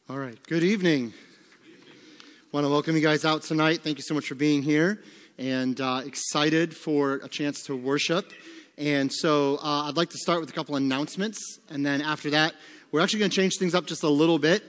All right, good evening. Want to welcome you guys out tonight. Thank you so much for being here and excited for a chance to worship. And so I'd like to start with a couple announcements. And then after that, we're actually going to change things up just a little bit.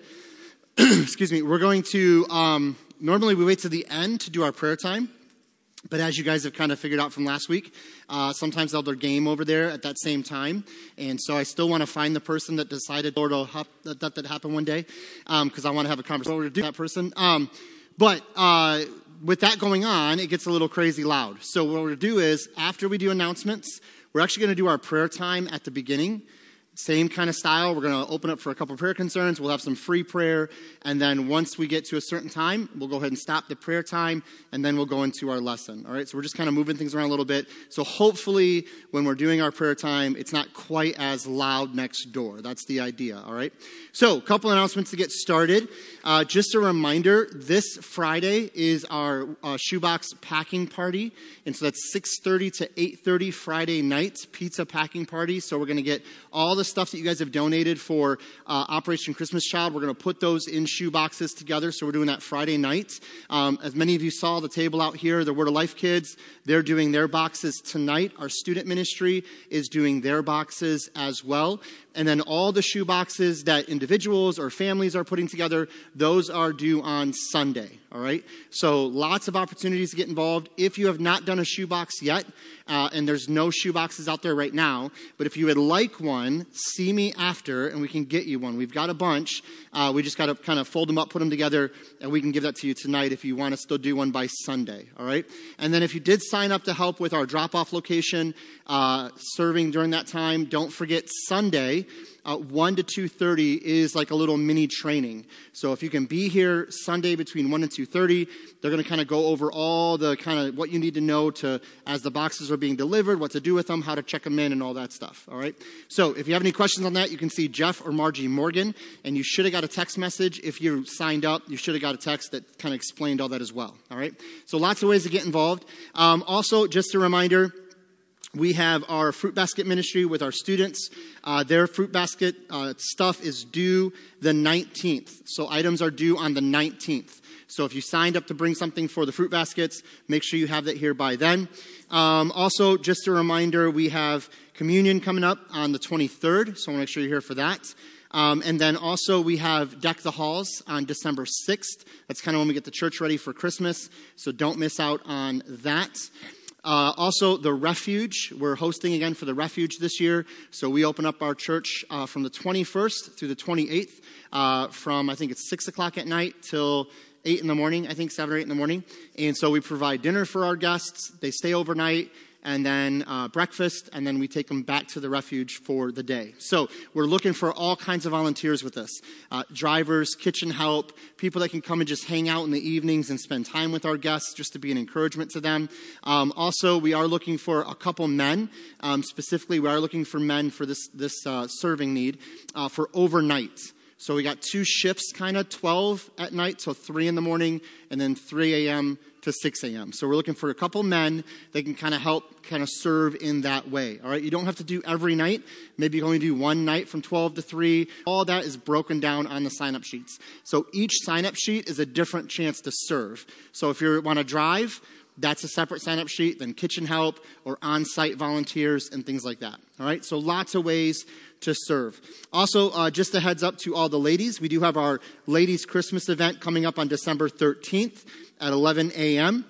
Excuse me. We're going to, normally we wait to the end to do our prayer time. But as you guys have kind of figured out from last week, sometimes they'll do their game over there at that same time. And so I still want to find the person that decided Lord will let that happen one day, because I want to have a conversation with that person. But with that going on, it gets a little crazy loud. So what we're going to do is, after we do announcements, we're actually going to do our prayer time at the beginning. Same kind of style. We're going to open up for a couple of prayer concerns. We'll have some free prayer. And then once we get to a certain time, we'll go ahead and stop the prayer time. And then we'll go into our lesson. All right. So we're just kind of moving things around a little bit. So hopefully when we're doing our prayer time, it's not quite as loud next door. That's the idea. All right. So a couple announcements to get started. Just a reminder, this Friday is our shoebox packing party. And so that's 6:30 to 8:30 Friday night pizza packing party. So we're going to get all the stuff that you guys have donated for Operation Christmas Child. We're going to put those in shoe boxes together. So we're doing that Friday night. As many of you saw the table out here, the Word of Life kids, they're doing their boxes tonight. Our student ministry is doing their boxes as well. And then all the shoe boxes that individuals or families are putting together, those are due on Sunday. All right. So lots of opportunities to get involved. If you have not done a shoebox yet, and there's no shoe boxes out there right now, but if you would like one, see me after and we can get you one. We've got a bunch. We just got to kind of fold them up, put them together, and we can give that to you tonight if you want to still do one by Sunday. All right. And then if you did sign up to help with our drop-off location, serving during that time, don't forget Sunday, 1 to 2:30 is like a little mini training. So if you can be here Sunday between 1 and 2:30, they're going to kind of go over all the kind of what you need to know to as the boxes are being delivered, what to do with them, how to check them in, and all that stuff. All right. So if you have any questions on that, you can see Jeff or Margie Morgan, and you should have got a text message. If you signed up, you should have got a text that kind of explained all that as well. All right. So lots of ways to get involved. Also, just a reminder, we have our fruit basket ministry with our students. Their fruit basket stuff is due the 19th. So items are due on the 19th. So if you signed up to bring something for the fruit baskets, make sure you have that here by then. Also, just a reminder, we have communion coming up on the 23rd. So I want to make sure you're here for that. And then also we have Deck the Halls on December 6th. That's kind of when we get the church ready for Christmas. So don't miss out on that. Also, the Refuge. We're hosting again for the Refuge this year. So we open up our church from the 21st through the 28th from, I think it's 6 o'clock at night till 8 in the morning, I think 7 or 8 in the morning. And so we provide dinner for our guests. They stay overnight. And then breakfast, and then we take them back to the Refuge for the day. So we're looking for all kinds of volunteers with us. Drivers, kitchen help, people that can come and just hang out in the evenings and spend time with our guests just to be an encouragement to them. Also, we are looking for a couple men. Specifically, we are looking for men for this serving need for overnight. So we got 2 shifts, kind of 12 at night till 3 in the morning, and then 3 a.m. to 6 a.m. So we're looking for a couple men that can kind of help kind of serve in that way. All right. You don't have to do every night. Maybe you can only do one night from 12 to 3. All that is broken down on the sign-up sheets. So each sign-up sheet is a different chance to serve. So if you want to drive, that's a separate sign-up sheet than kitchen help or on-site volunteers and things like that. All right. So lots of ways to serve. Also, just a heads up to all the ladies. We do have our ladies' Christmas event coming up on December 13th at 11 a.m.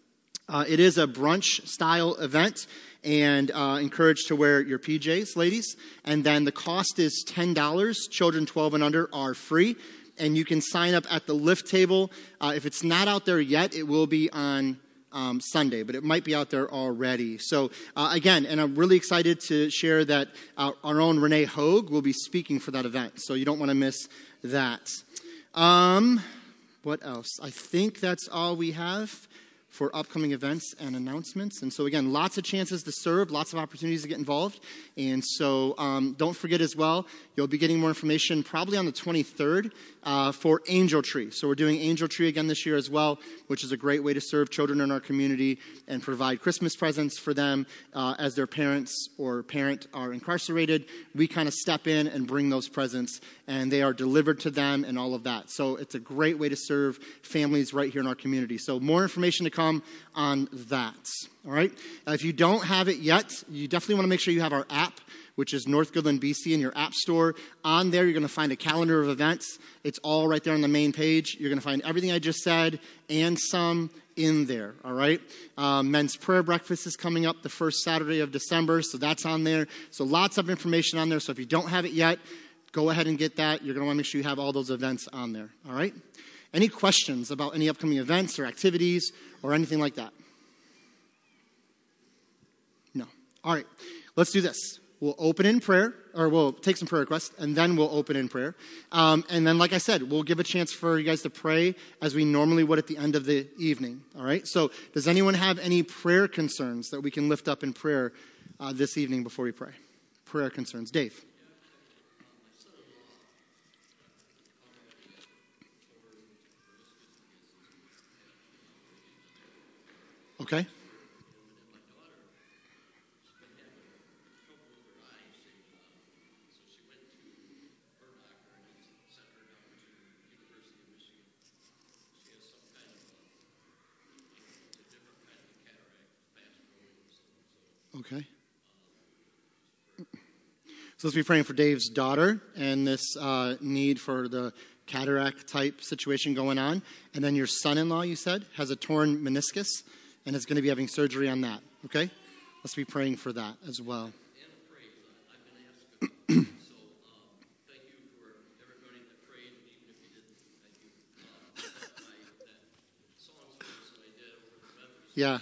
It is a brunch-style event, and encouraged to wear your PJs, ladies. And then the cost is $10. Children 12 and under are free, and you can sign up at the lift table. If it's not out there yet, it will be on Sunday, but it might be out there already. So again, and I'm really excited to share that our own Renee Hogue will be speaking for that event. So you don't want to miss that. What else? I think that's all we have for upcoming events and announcements. And so, again, lots of chances to serve, lots of opportunities to get involved. And so don't forget as well, you'll be getting more information probably on the 23rd for Angel Tree. So we're doing Angel Tree again this year as well, which is a great way to serve children in our community and provide Christmas presents for them as their parents or parent are incarcerated. We kind of step in and bring those presents, and they are delivered to them and all of that. So it's a great way to serve families right here in our community. So more information to come on that. All right. If you don't have it yet, you definitely want to make sure you have our app, which is North Goodland BC in your app store. On there, you're going to find a calendar of events. It's all right there on the main page. You're going to find everything I just said and some in there. All right. Men's prayer breakfast is coming up the first Saturday of December, so that's on there. So lots of information on there. So if you don't have it yet, go ahead and get that. You're going to want to make sure you have all those events on there. All right. Any questions about any upcoming events or activities or anything like that? No. All right. Let's do this. We'll open in prayer, or we'll take some prayer requests, and then we'll open in prayer. And then, like I said, we'll give a chance for you guys to pray as we normally would at the end of the evening. All right? So does anyone have any prayer concerns that we can lift up in prayer this evening before we pray? Prayer concerns. Dave. Okay. Okay. So let's be praying for Dave's daughter and this need for the cataract type situation going on. And then your son-in-law, you said, has a torn meniscus and is going to be having surgery on that. Okay? Let's be praying for that as well. Yeah.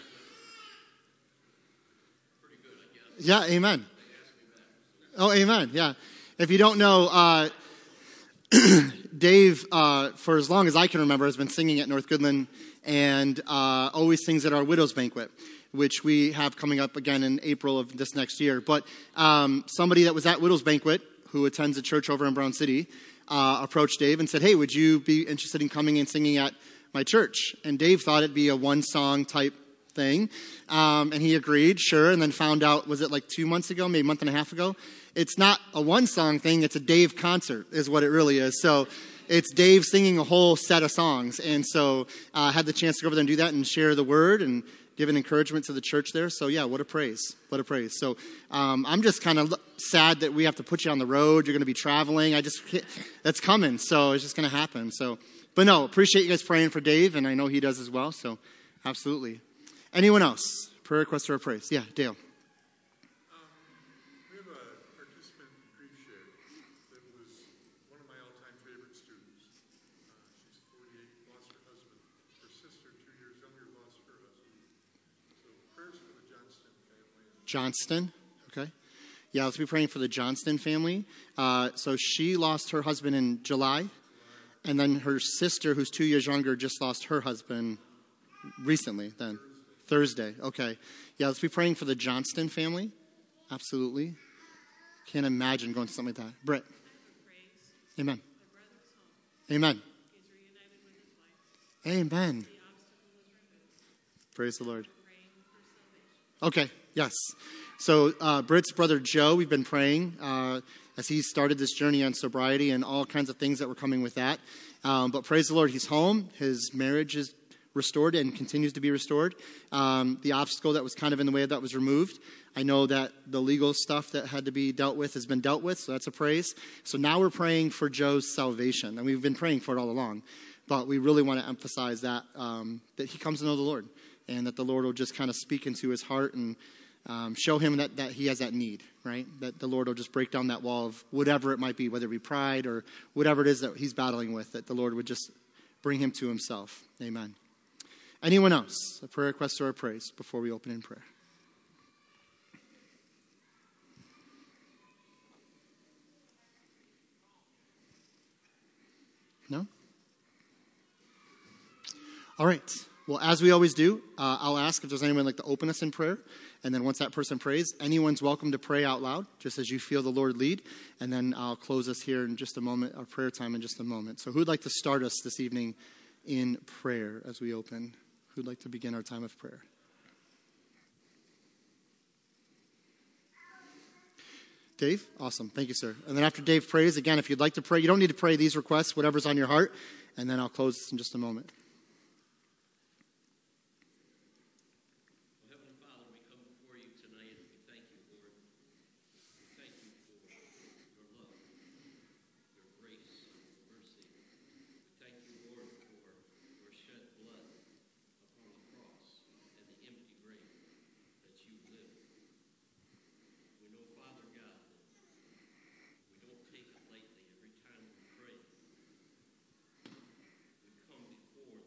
Yeah, amen. Oh, amen. Yeah. If you don't know, Dave, for as long as I can remember, has been singing at North Goodland and always sings at our Widow's Banquet, which we have coming up again in April of this next year. But somebody that was at Widow's Banquet, who attends a church over in Brown City, approached Dave and said, hey, would you be interested in coming and singing at my church? And Dave thought it'd be a one-song type thing. And he agreed, sure, and then found out, was it like 2 months ago, maybe a month and a half ago? It's not a one-song thing, it's a Dave concert is what it really is. So it's Dave singing a whole set of songs. And so I had the chance to go over there and do that and share the word and give an encouragement to the church there. So yeah, what a praise. What a praise. So I'm just kind of sad that we have to put you on the road. You're going to be traveling. That's coming. So it's just going to happen. So, but no, appreciate you guys praying for Dave, and I know he does as well. So absolutely. Anyone else? Prayer request or a praise? Yeah, Dale. We have a participant in grief share that was one of my all-time favorite students. She's 48, lost her husband. Her sister, 2 years younger, lost her husband. So prayers for the Johnston family. Johnston, okay. Yeah, let's be praying for the Johnston family. So she lost her husband in July, and then her sister, who's 2 years younger, just lost her husband recently then. Thursday, okay. Yeah, let's be praying for the Johnston family. Absolutely. Can't imagine going to something like that. Britt. Amen. Amen. Amen. Praise the Lord. Okay, yes. So Britt's brother Joe, we've been praying as he started this journey on sobriety and all kinds of things that were coming with that. But praise the Lord, he's home. His marriage is restored and continues to be restored. The obstacle that was kind of in the way of that was removed. I know that the legal stuff that had to be dealt with has been dealt with, so that's a praise. So now we're praying for Joe's salvation, and we've been praying for it all along. But we really want to emphasize that that he comes to know the Lord, and that the Lord will just kind of speak into his heart and show him that he has that need, right? That the Lord will just break down that wall of whatever it might be, whether it be pride or whatever it is that he's battling with, that the Lord would just bring him to himself. Amen. Anyone else? A prayer request or a praise before we open in prayer? No? All right. Well, as we always do, I'll ask if there's anyone like to open us in prayer. And then once that person prays, anyone's welcome to pray out loud, just as you feel the Lord lead. And then I'll close us here in just a moment, our prayer time in just a moment. So who'd like to start us this evening in prayer as we open? Who'd like to begin our time of prayer? Dave? Awesome. Thank you, sir. And then after Dave prays, again, if you'd like to pray, you don't need to pray these requests, whatever's on your heart. And then I'll close this in just a moment. Every time we pray, we come before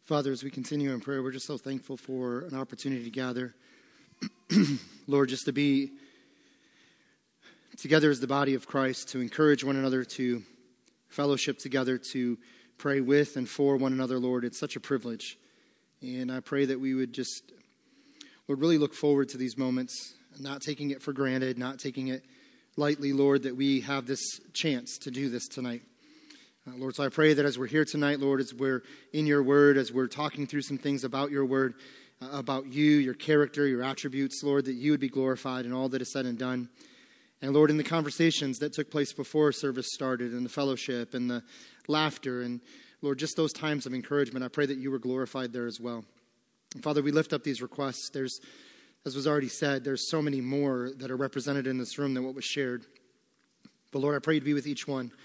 Father, as we continue in prayer, we're just so thankful for an opportunity to gather. Lord, just to be together as the body of Christ, to encourage one another, to fellowship together, to pray with and for one another, Lord. It's such a privilege. And I pray that we would just, Lord, really look forward to these moments, not taking it for granted, not taking it lightly, Lord, that we have this chance to do this tonight. Lord, so I pray that as we're here tonight, Lord, as we're in your word, as we're talking through some things about your word, about you, your character, your attributes, Lord, that you would be glorified in all that is said and done. And Lord, in the conversations that took place before service started, and the fellowship and the laughter, and Lord, just those times of encouragement, I pray that you were glorified there as well. And Father, we lift up these requests. There's, as was already said, there's so many more that are represented in this room than what was shared. But Lord, I pray to be with each one.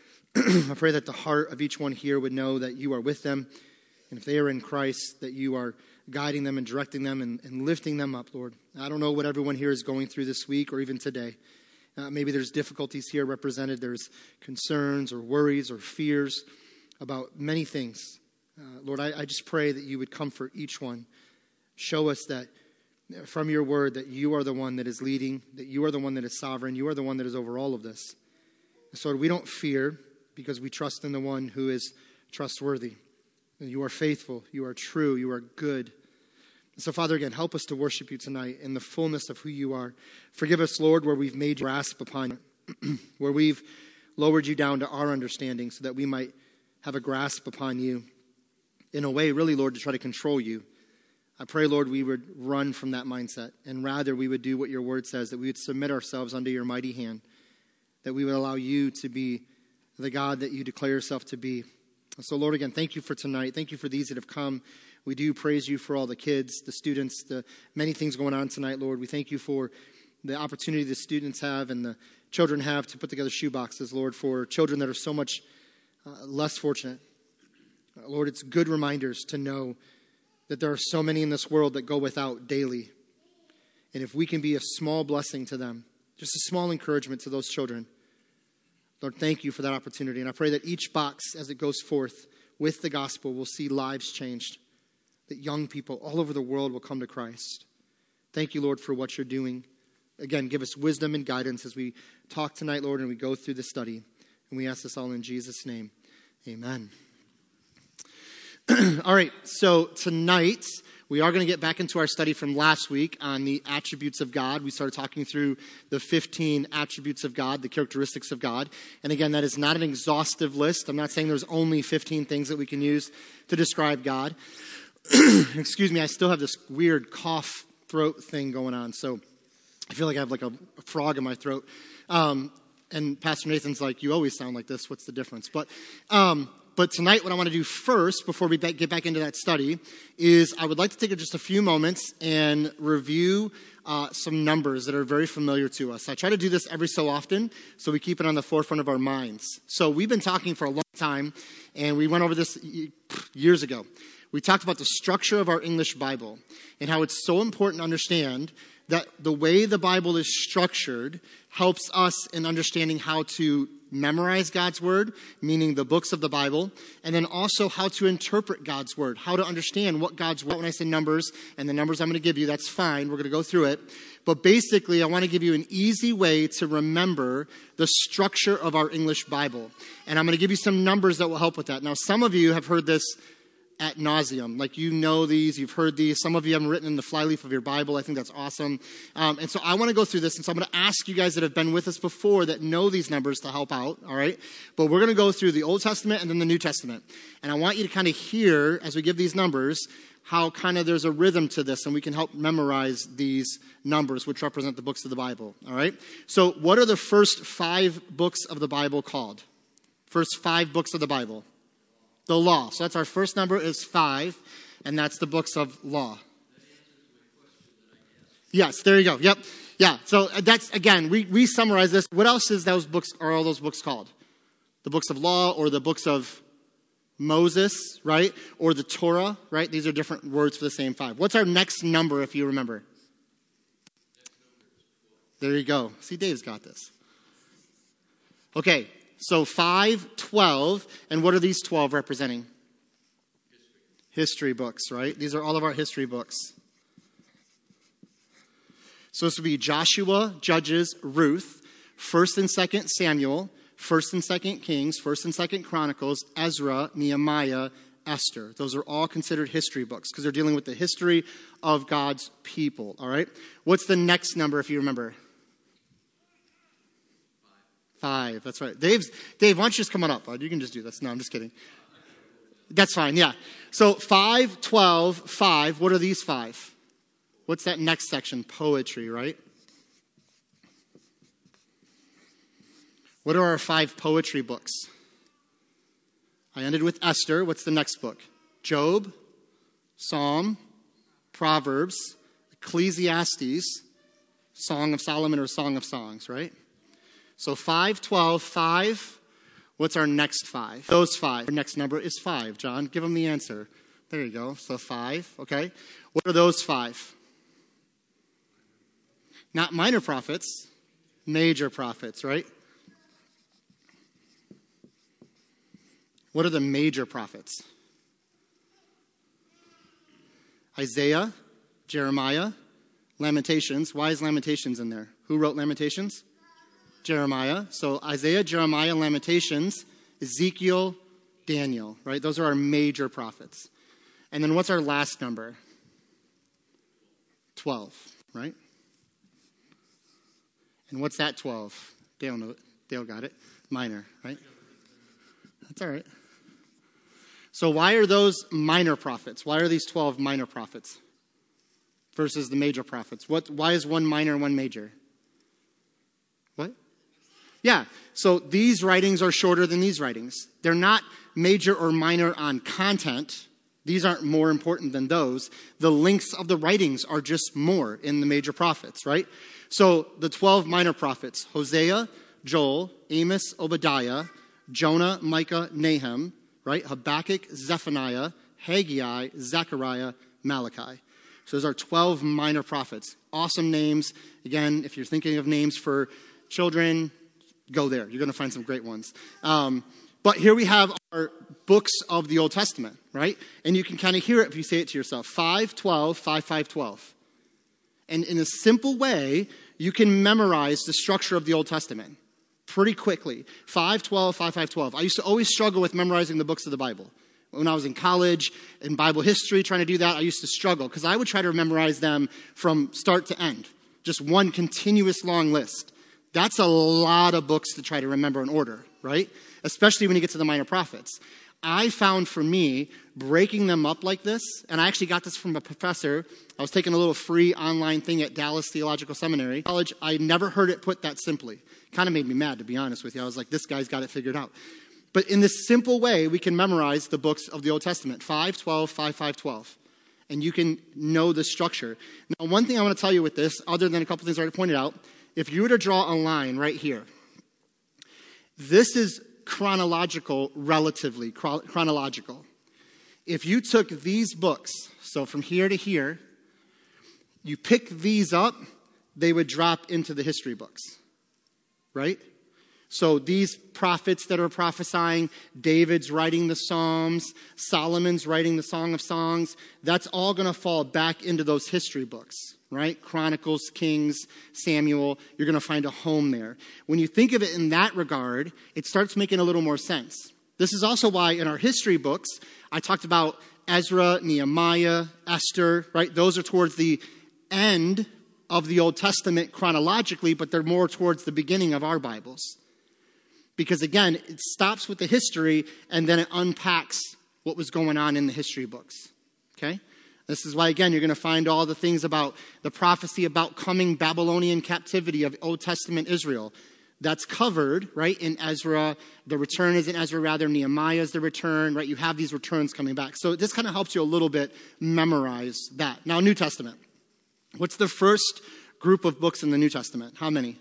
I pray that the heart of each one here would know that you are with them. And if they are in Christ, that you are guiding them and directing them and lifting them up, Lord. I don't know what everyone here is going through this week or even today. Maybe there's difficulties here represented. There's concerns or worries or fears about many things. Lord, I just pray that you would comfort each one. Show us that from your word that you are the one that is leading, that you are the one that is sovereign, you are the one that is over all of this. So we don't fear, because we trust in the one who is trustworthy. You are faithful, you are true, you are good. So, Father, again, help us to worship you tonight in the fullness of who you are. Forgive us, Lord, where we've made you grasp upon it, where we've lowered you down to our understanding so that we might have a grasp upon you in a way, really, Lord, to try to control you. I pray, Lord, we would run from that mindset, and rather we would do what your word says, that we would submit ourselves under your mighty hand, that we would allow you to be the God that you declare yourself to be. So, Lord, again, thank you for tonight. Thank you for these that have come. We do praise you for all the kids, the students, the many things going on tonight, Lord. We thank you for the opportunity the students have and the children have to put together shoe boxes, Lord, for children that are so much less fortunate. Lord, it's good reminders to know that there are so many in this world that go without daily. And if we can be a small blessing to them, just a small encouragement to those children, Lord, thank you for that opportunity. And I pray that each box, as it goes forth with the gospel, will see lives changed, that young people all over the world will come to Christ. Thank you, Lord, for what you're doing. Again, give us wisdom and guidance as we talk tonight, Lord, and we go through the study. And we ask this all in Jesus' name. Amen. All right, so tonight we are going to get back into our study from last week on the attributes of God. We started talking through the 15 attributes of God, the characteristics of God. And again, that is not an exhaustive list. I'm not saying there's only 15 things that we can use to describe God. Excuse me, I still have this weird cough throat thing going on, so I feel like I have like a frog in my throat. And Pastor Nathan's like, you always sound like this. What's the difference? But tonight, what I want to do first, before we get back into that study, is I would like to take just a few moments and review some numbers that are very familiar to us. I try to do this every so often, so we keep it on the forefront of our minds. So we've been talking for a long time, and we went over this years ago. We talked about the structure of our English Bible and how it's so important to understand that the way the Bible is structured helps us in understanding how to memorize God's Word, meaning the books of the Bible, and then also how to interpret God's Word, how to understand what God's Word. When I say numbers, and the numbers I'm going to give you, that's fine. We're going to go through it. But basically, I want to give you an easy way to remember the structure of our English Bible. And I'm going to give you some numbers that will help with that. Now, some of you have heard this ad nauseum. Like, you know these, you've heard these. Some of you have them written in the flyleaf of your Bible. I think that's awesome. And so I want to go through this. And so I'm going to ask you guys that have been with us before that know these numbers to help out. All right. But we're going to go through the Old Testament and then the New Testament. And I want you to kind of hear, as we give these numbers, how kind of there's a rhythm to this, and we can help memorize these numbers, which represent the books of the Bible. All right. So what are the first 5 books of the Bible called? First 5 books of the Bible. The law. So that's our first number is 5, and that's the books of law. Yes, there you go. Yep. Yeah. So that's, again, we summarize this. What else is those books, are all those books called? The books of law or the books of Moses, right? Or the Torah, right? These are different words for the same 5. What's our next number, if you remember? There you go. See, Dave's got this. Okay. So 5, 12, and what are these 12 representing? History books, right? These are all of our history books. So this would be Joshua, Judges, Ruth, 1st and 2nd Samuel, 1st and 2nd Kings, 1st and 2nd Chronicles, Ezra, Nehemiah, Esther. Those are all considered history books because they're dealing with the history of God's people, all right? What's the next number if you remember? 5, that's right. Dave, why don't you just come on up, bud? You can just do this. No, I'm just kidding. That's fine, yeah. So 5, 12, 5. What are these 5? What's that next section? Poetry, right? What are our 5 poetry books? I ended with Esther. What's the next book? Job, Psalm, Proverbs, Ecclesiastes, Song of Solomon or Song of Songs, right? So 5, 12, 5. What's our next 5? Those 5. Our next number is 5. John, give them the answer. There you go. So 5, okay. What are those 5? Not minor prophets, major prophets, right? What are the major prophets? Isaiah, Jeremiah, Lamentations. Why is Lamentations in there? Who wrote Lamentations? Jeremiah. So Isaiah, Jeremiah, Lamentations, Ezekiel, Daniel, right? Those are our major prophets. And then what's our last number? 12, right? And what's that 12? Dale got it. Minor, right? That's all right. So why are those minor prophets? Why are these 12 minor prophets versus the major prophets? Why is one minor and one major? What? Yeah, so these writings are shorter than these writings. They're not major or minor on content. These aren't more important than those. The lengths of the writings are just more in the major prophets, right? So the 12 minor prophets, Hosea, Joel, Amos, Obadiah, Jonah, Micah, Nahum, right? Habakkuk, Zephaniah, Haggai, Zechariah, Malachi. So those are 12 minor prophets. Awesome names. Again, if you're thinking of names for children, go there. You're going to find some great ones. But here we have our books of the Old Testament, right? And you can kind of hear it if you say it to yourself. 5, 12, 5, 5, 12. And in a simple way, you can memorize the structure of the Old Testament pretty quickly. 5, 12, 5, 5, 12. I used to always struggle with memorizing the books of the Bible. When I was in college, in Bible history, trying to do that, I used to struggle because I would try to memorize them from start to end. Just one continuous long list. That's a lot of books to try to remember in order, right? Especially when you get to the minor prophets. I found for me, breaking them up like this, and I actually got this from a professor. I was taking a little free online thing at Dallas Theological Seminary. College, I never heard it put that simply. Kind of made me mad, to be honest with you. I was like, this guy's got it figured out. But in this simple way, we can memorize the books of the Old Testament. 5, 12, 5, 5, 12. And you can know the structure. Now, one thing I want to tell you with this, other than a couple things I already pointed out, if you were to draw a line right here, this is chronological, relatively chronological. If you took these books, so from here to here, you pick these up, they would drop into the history books, right? So these prophets that are prophesying, David's writing the Psalms, Solomon's writing the Song of Songs, that's all going to fall back into those history books, right? Chronicles, Kings, Samuel, you're going to find a home there. When you think of it in that regard, it starts making a little more sense. This is also why in our history books, I talked about Ezra, Nehemiah, Esther, right? Those are towards the end of the Old Testament chronologically, but they're more towards the beginning of our Bibles. Because again, it stops with the history and then it unpacks what was going on in the history books. Okay? This is why, again, you're going to find all the things about the prophecy about coming Babylonian captivity of Old Testament Israel. That's covered, right, in Ezra. The return is in Ezra, rather. Nehemiah is the return, right? You have these returns coming back. So this kind of helps you a little bit memorize that. Now, New Testament. What's the first group of books in the New Testament? How many?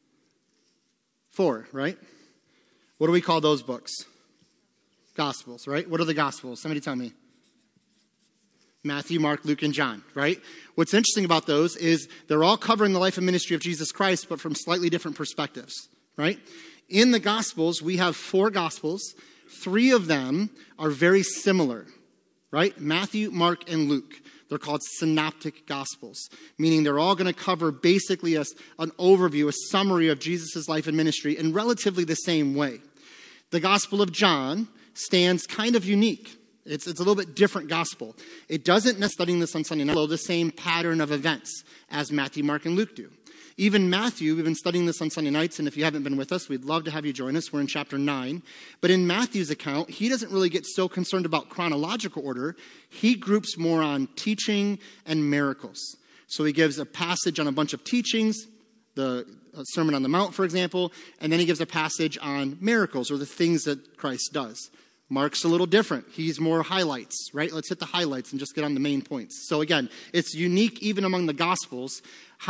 4, right? What do we call those books? Gospels, right? What are the Gospels? Somebody tell me. Matthew, Mark, Luke, and John, right? What's interesting about those is they're all covering the life and ministry of Jesus Christ, but from slightly different perspectives, right? In the Gospels, we have 4 Gospels. 3 of them are very similar. right? Matthew, Mark, and Luke. They're called synoptic gospels, meaning they're all going to cover basically an overview, a summary of Jesus' life and ministry in relatively the same way. The Gospel of John stands kind of unique. It's a little bit different gospel. It doesn't necessarily, studying this on Sunday night, follow the same pattern of events as Matthew, Mark, and Luke do. Even Matthew, we've been studying this on Sunday nights, and if you haven't been with us, we'd love to have you join us. We're in chapter 9. But in Matthew's account, he doesn't really get so concerned about chronological order. He groups more on teaching and miracles. So he gives a passage on a bunch of teachings, the Sermon on the Mount, for example, and then he gives a passage on miracles or the things that Christ does. Mark's a little different. He's more highlights, right? Let's hit the highlights and just get on the main points. So again, it's unique even among the Gospels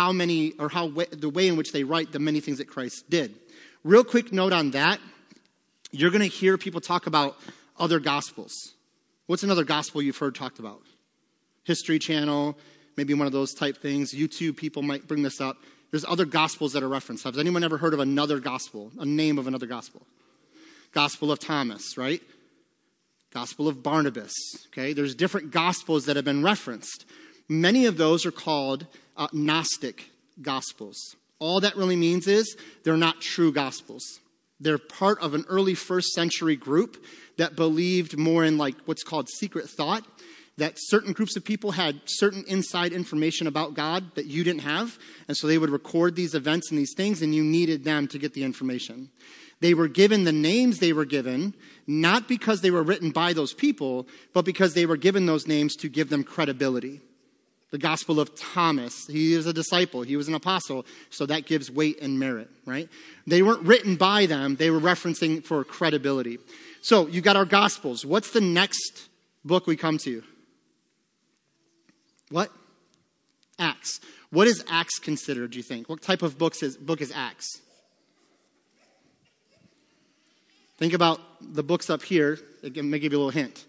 the way in which they write the many things that Christ did. Real quick note on that. You're going to hear people talk about other Gospels. What's another Gospel you've heard talked about? History Channel, maybe one of those type things. YouTube people might bring this up. There's other Gospels that are referenced. Has anyone ever heard of another Gospel, a name of another Gospel? Gospel of Thomas, right? Gospel of Barnabas, okay? There's different Gospels that have been referenced. Many of those are called Gnostic Gospels. All that really means is they're not true Gospels. They're part of an early first century group that believed more in like what's called secret thought, that certain groups of people had certain inside information about God that you didn't have, and so they would record these events and these things, and you needed them to get the information. They were given the names they were given, not because they were written by those people, but because they were given those names to give them credibility. The Gospel of Thomas, he is a disciple, he was an apostle, so that gives weight and merit, right? They weren't written by them, they were referencing for credibility. So, you've got our Gospels. What's the next book we come to? What? Acts. What is Acts considered, do you think? What type of book is Acts? Think about the books up here. It may give you a little hint.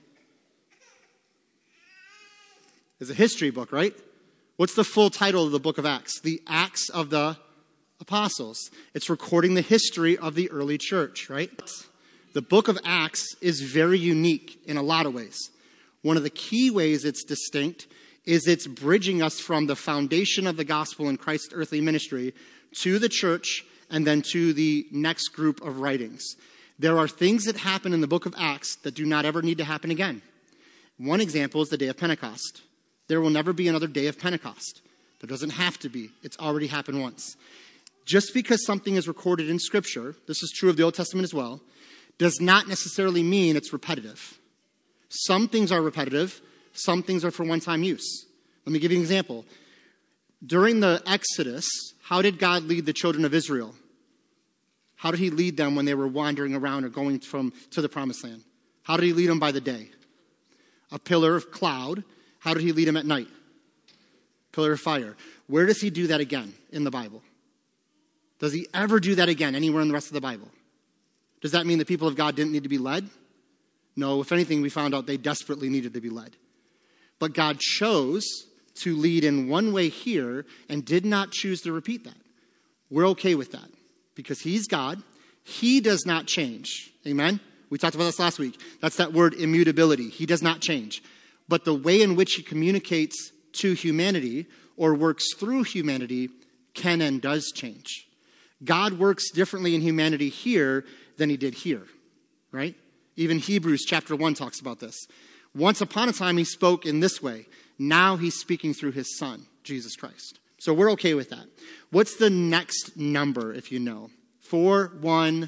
It's a history book, right? What's the full title of the book of Acts? The Acts of the Apostles. It's recording the history of the early church, right? The book of Acts is very unique in a lot of ways. One of the key ways it's distinct is it's bridging us from the foundation of the gospel in Christ's earthly ministry to the church and then to the next group of writings. There are things that happen in the book of Acts that do not ever need to happen again. One example is the day of Pentecost. There will never be another day of Pentecost. There doesn't have to be. It's already happened once. Just because something is recorded in Scripture, this is true of the Old Testament as well, does not necessarily mean it's repetitive. Some things are repetitive. Some things are for one-time use. Let me give you an example. During the Exodus, how did God lead the children of Israel? How did he lead them when they were wandering around or going to the promised land? How did he lead them by the day? A pillar of cloud. How did he lead them at night? Pillar of fire. Where does he do that again in the Bible? Does he ever do that again anywhere in the rest of the Bible? Does that mean the people of God didn't need to be led? No, if anything, we found out they desperately needed to be led. But God chose to lead in one way here and did not choose to repeat that. We're okay with that because he's God. He does not change. Amen? We talked about this last week. That's that word immutability. He does not change. But the way in which he communicates to humanity or works through humanity can and does change. God works differently in humanity here than he did here, right? Even Hebrews chapter 1 talks about this. Once upon a time, he spoke in this way. Now he's speaking through his son, Jesus Christ. So we're okay with that. What's the next number, if you know? 4, 1.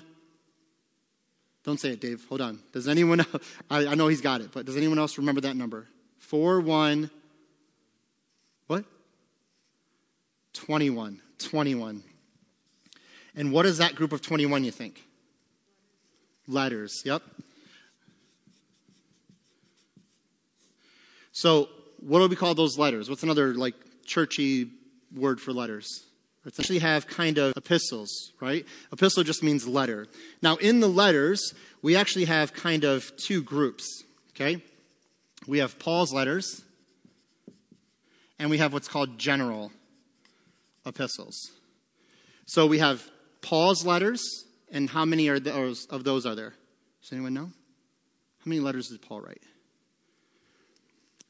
Don't say it, Dave. Hold on. Does anyone else? I know he's got it, but does anyone else remember that number? 4, 1. What? 21. 21. And what is that group of 21, you think? Letters. Yep. So what do we call those letters? What's another like churchy word for letters? It's actually have kind of epistles, right? Epistle just means letter. Now in the letters, we actually have kind of two groups, okay? We have Paul's letters, and we have what's called general epistles. So we have Paul's letters, and how many of those are there? Does anyone know? How many letters did Paul write?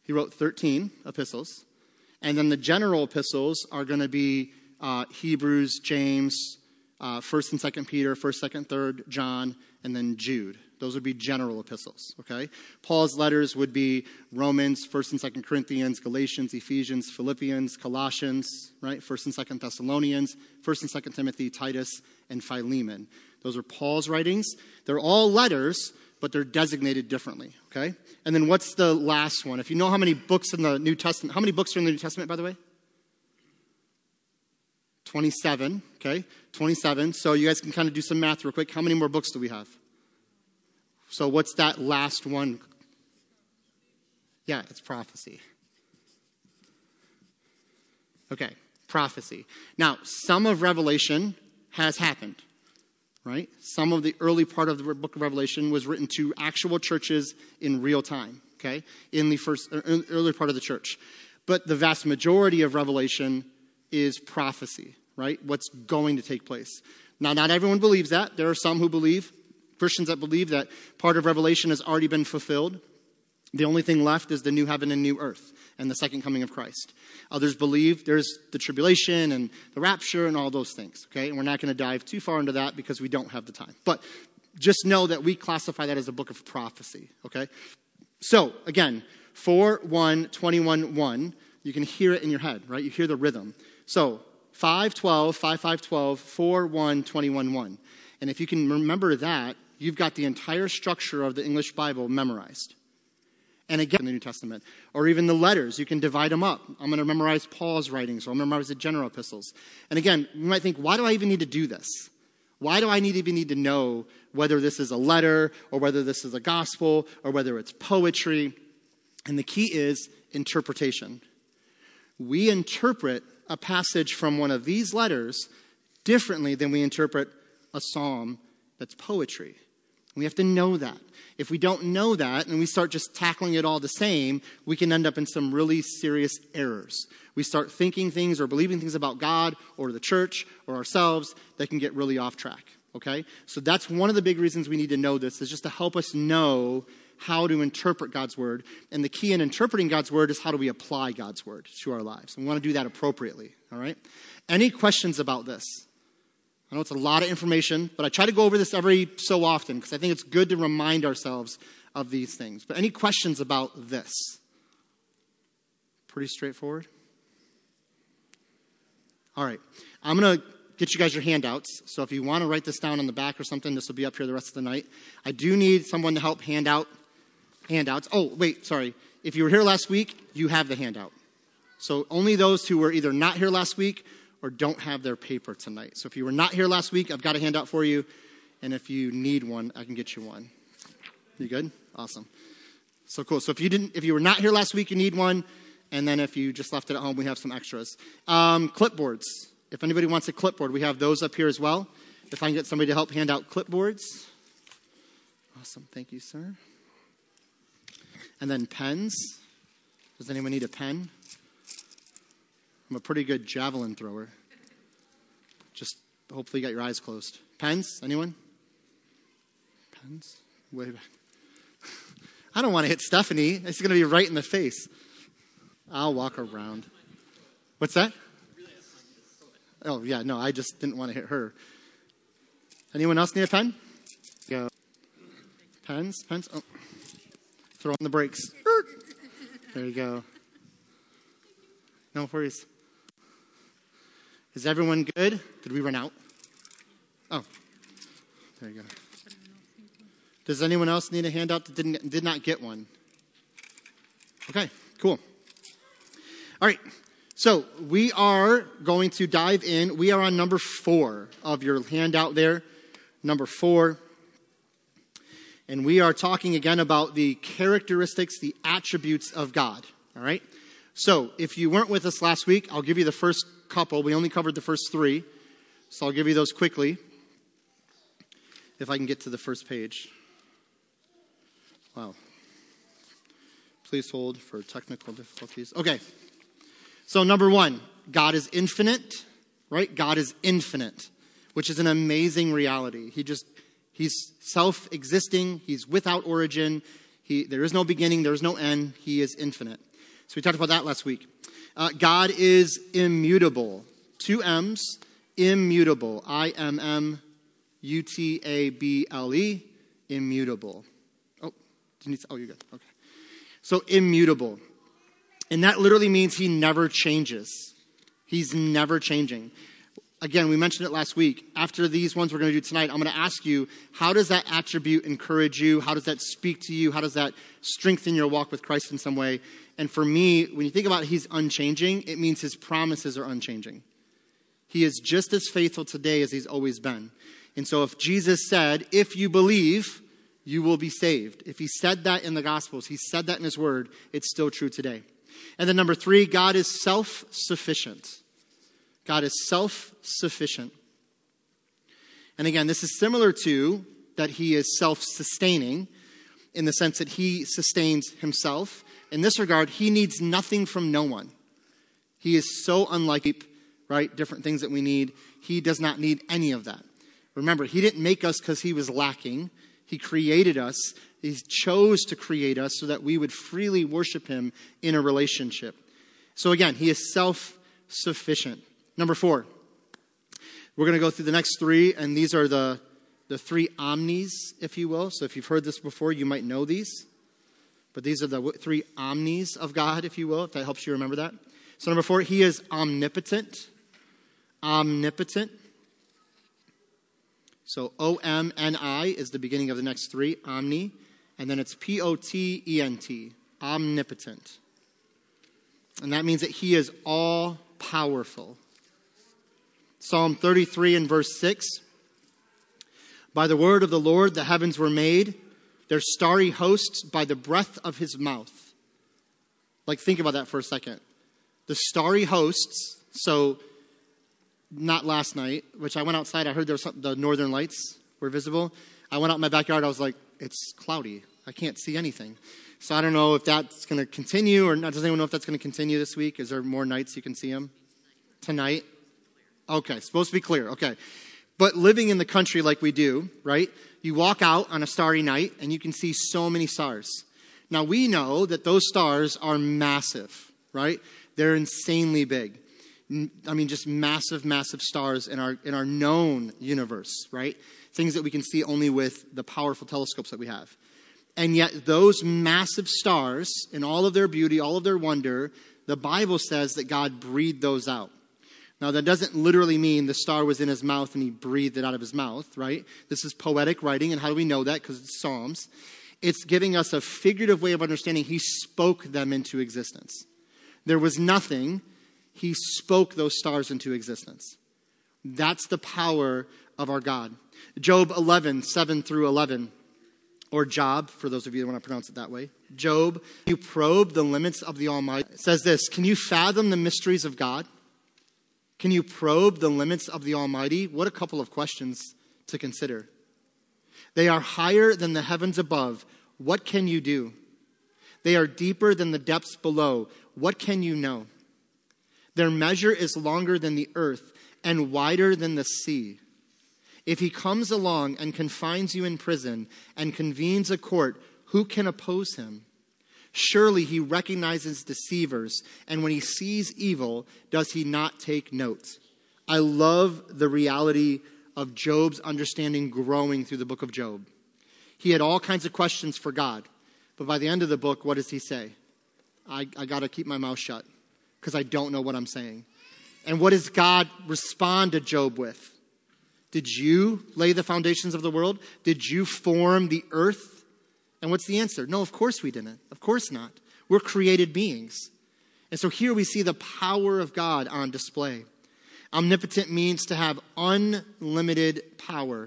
He wrote 13 epistles. And then the general epistles are going to be Hebrews, James, 1st and 2nd Peter, 1st, 2nd, 3rd, John, and then Jude. Those would be general epistles, okay? Paul's letters would be Romans, 1st and 2nd Corinthians, Galatians, Ephesians, Philippians, Colossians, right? 1st and 2nd Thessalonians, 1st and 2nd Timothy, Titus, and Philemon. Those are Paul's writings. They're all letters, but they're designated differently, okay? And then what's the last one? If you know how many books in the New Testament, how many books are in the New Testament, by the way? 27, okay? 27. So you guys can kind of do some math real quick. How many more books do we have? So what's that last one? Yeah, it's prophecy. Okay, prophecy. Now, some of Revelation has happened, right? Some of the early part of the book of Revelation was written to actual churches in real time, okay? In the early part of the church. But the vast majority of Revelation is prophecy, right? What's going to take place. Now, not everyone believes that. There are some who believe, Christians that believe that part of Revelation has already been fulfilled. The only thing left is the new heaven and new earth and the second coming of Christ. Others believe there's the tribulation and the rapture and all those things, okay? And we're not going to dive too far into that because we don't have the time. But just know that we classify that as a book of prophecy, okay? So, again, 4-1-21-1, you can hear it in your head, right? You hear the rhythm. So, 5-12, 5-5-12, 4-1-21-1. And if you can remember that, you've got the entire structure of the English Bible memorized. And again, in the New Testament, or even the letters, you can divide them up. I'm going to memorize Paul's writings, or I'm going to memorize the general epistles. And again, you might think, why do I even need to do this? Why do I even need to know whether this is a letter, or whether this is a gospel, or whether it's poetry? And the key is interpretation. We interpret a passage from one of these letters differently than we interpret a psalm that's poetry. We have to know that. If we don't know that and we start just tackling it all the same, we can end up in some really serious errors. We start thinking things or believing things about God or the church or ourselves that can get really off track, okay? So that's one of the big reasons we need to know this, is just to help us know how to interpret God's word. And the key in interpreting God's word is how do we apply God's word to our lives. And we want to do that appropriately, all right? Any questions about this? I know it's a lot of information, but I try to go over this every so often because I think it's good to remind ourselves of these things. But any questions about this? Pretty straightforward. All right. I'm going to get you guys your handouts. So if you want to write this down on the back or something, this will be up here the rest of the night. I do need someone to help hand out handouts. Oh, wait, sorry. If you were here last week, you have the handout. So only those who were either not here last week or don't have their paper tonight. So if you were not here last week, I've got a handout for you. And if you need one, I can get you one. You good? Awesome. So cool. So if you were not here last week, you need one. And then if you just left it at home, we have some extras. Clipboards. If anybody wants a clipboard, we have those up here as well. If I can get somebody to help hand out clipboards. Awesome. Thank you, sir. And then pens. Does anyone need a pen? I'm a pretty good javelin thrower. Just hopefully you got your eyes closed. Pens? Anyone? Pens? Way back. I don't want to hit Stephanie. It's going to be right in the face. I'll walk around. What's that? Oh, yeah, no, I just didn't want to hit her. Anyone else need a pen? Go. Pens? Oh. Throw on the brakes. There you go. No worries. Is everyone good? Did we run out? Oh, there you go. Does anyone else need a handout that did not get one? Okay, cool. All right, so we are going to dive in. We are on number 4 of your handout there, number 4. And we are talking again about the characteristics, the attributes of God, all right? So if you weren't with us last week, I'll give you the first couple. We only covered the first 3, so I'll give you those quickly. If I can get to the first page. Wow. Please hold for technical difficulties. Okay. So number 1, God is infinite, right? God is infinite, which is an amazing reality. He's self-existing. He's without origin. There is no beginning. There is no end. He is infinite. So we talked about that last week. God is immutable. 2 M's, immutable. IMMUTABLE, immutable. You're good. Okay. So immutable. And that literally means he never changes. He's never changing. Again, we mentioned it last week. After these ones we're going to do tonight, I'm going to ask you, how does that attribute encourage you? How does that speak to you? How does that strengthen your walk with Christ in some way? And for me, when you think about he's unchanging, it means his promises are unchanging. He is just as faithful today as he's always been. And so if Jesus said, if you believe, you will be saved. If he said that in the Gospels, he said that in his word, it's still true today. And then number 3, God is self-sufficient. God is self-sufficient. And again, this is similar to that he is self-sustaining in the sense that he sustains himself. In this regard, he needs nothing from no one. He is so unlike, right, different things that we need. He does not need any of that. Remember, he didn't make us because he was lacking. He created us. He chose to create us so that we would freely worship him in a relationship. So again, he is self-sufficient. Number 4, we're going to go through the next 3, and these are the 3 omnis, if you will. So if you've heard this before, you might know these. But these are the 3 omnis of God, if you will, if that helps you remember that. So number 4, he is omnipotent. Omnipotent. So O-M-N-I is the beginning of the next 3, omni. And then it's P-O-T-E-N-T, omnipotent. And that means that he is all-powerful. Psalm 33 and verse 6. By the word of the Lord the heavens were made, their starry hosts by the breath of his mouth. Like, think about that for a second. The starry hosts, so not last night, which I went outside, I heard there was the northern lights were visible. I went out in my backyard, I was like, it's cloudy. I can't see anything. So I don't know if that's going to continue or not. Does anyone know if that's going to continue this week? Is there more nights you can see them? Tonight? Okay, supposed to be clear. Okay. But living in the country like we do, right? You walk out on a starry night and you can see so many stars. Now we know that those stars are massive, right? They're insanely big. I mean, just massive, massive stars in our known universe, right? Things that we can see only with the powerful telescopes that we have. And yet those massive stars, in all of their beauty, all of their wonder, the Bible says that God breathed those out. Now, that doesn't literally mean the star was in his mouth and he breathed it out of his mouth, right? This is poetic writing, and how do we know that? Because it's Psalms. It's giving us a figurative way of understanding he spoke them into existence. There was nothing. He spoke those stars into existence. That's the power of our God. Job 11, 7 through 11. Or Job, for those of you that want to pronounce it that way. Job, you probe the limits of the Almighty. It says this, can you fathom the mysteries of God? Can you probe the limits of the Almighty? What a couple of questions to consider. They are higher than the heavens above. What can you do? They are deeper than the depths below. What can you know? Their measure is longer than the earth and wider than the sea. If he comes along and confines you in prison and convenes a court, who can oppose him? Surely he recognizes deceivers, and when he sees evil, does he not take note? I love the reality of Job's understanding growing through the book of Job. He had all kinds of questions for God, but by the end of the book, what does he say? I got to keep my mouth shut because I don't know what I'm saying. And what does God respond to Job with? Did you lay the foundations of the world? Did you form the earth? And what's the answer? No, of course we didn't. Of course not. We're created beings. And so here we see the power of God on display. Omnipotent means to have unlimited power.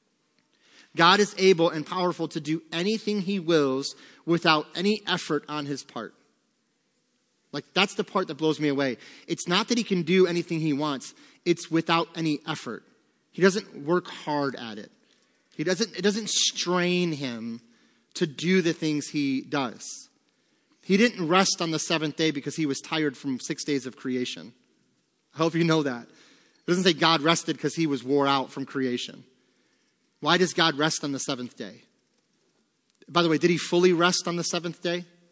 God is able and powerful to do anything he wills without any effort on his part. Like, that's the part that blows me away. It's not that he can do anything he wants. It's without any effort. He doesn't work hard at it. It doesn't strain him to do the things he does. He didn't rest on the seventh day because he was tired from 6 days of creation. I hope you know that. It doesn't say God rested because he was wore out from creation. Why does God rest on the seventh day? By the way, did he fully rest on the seventh day?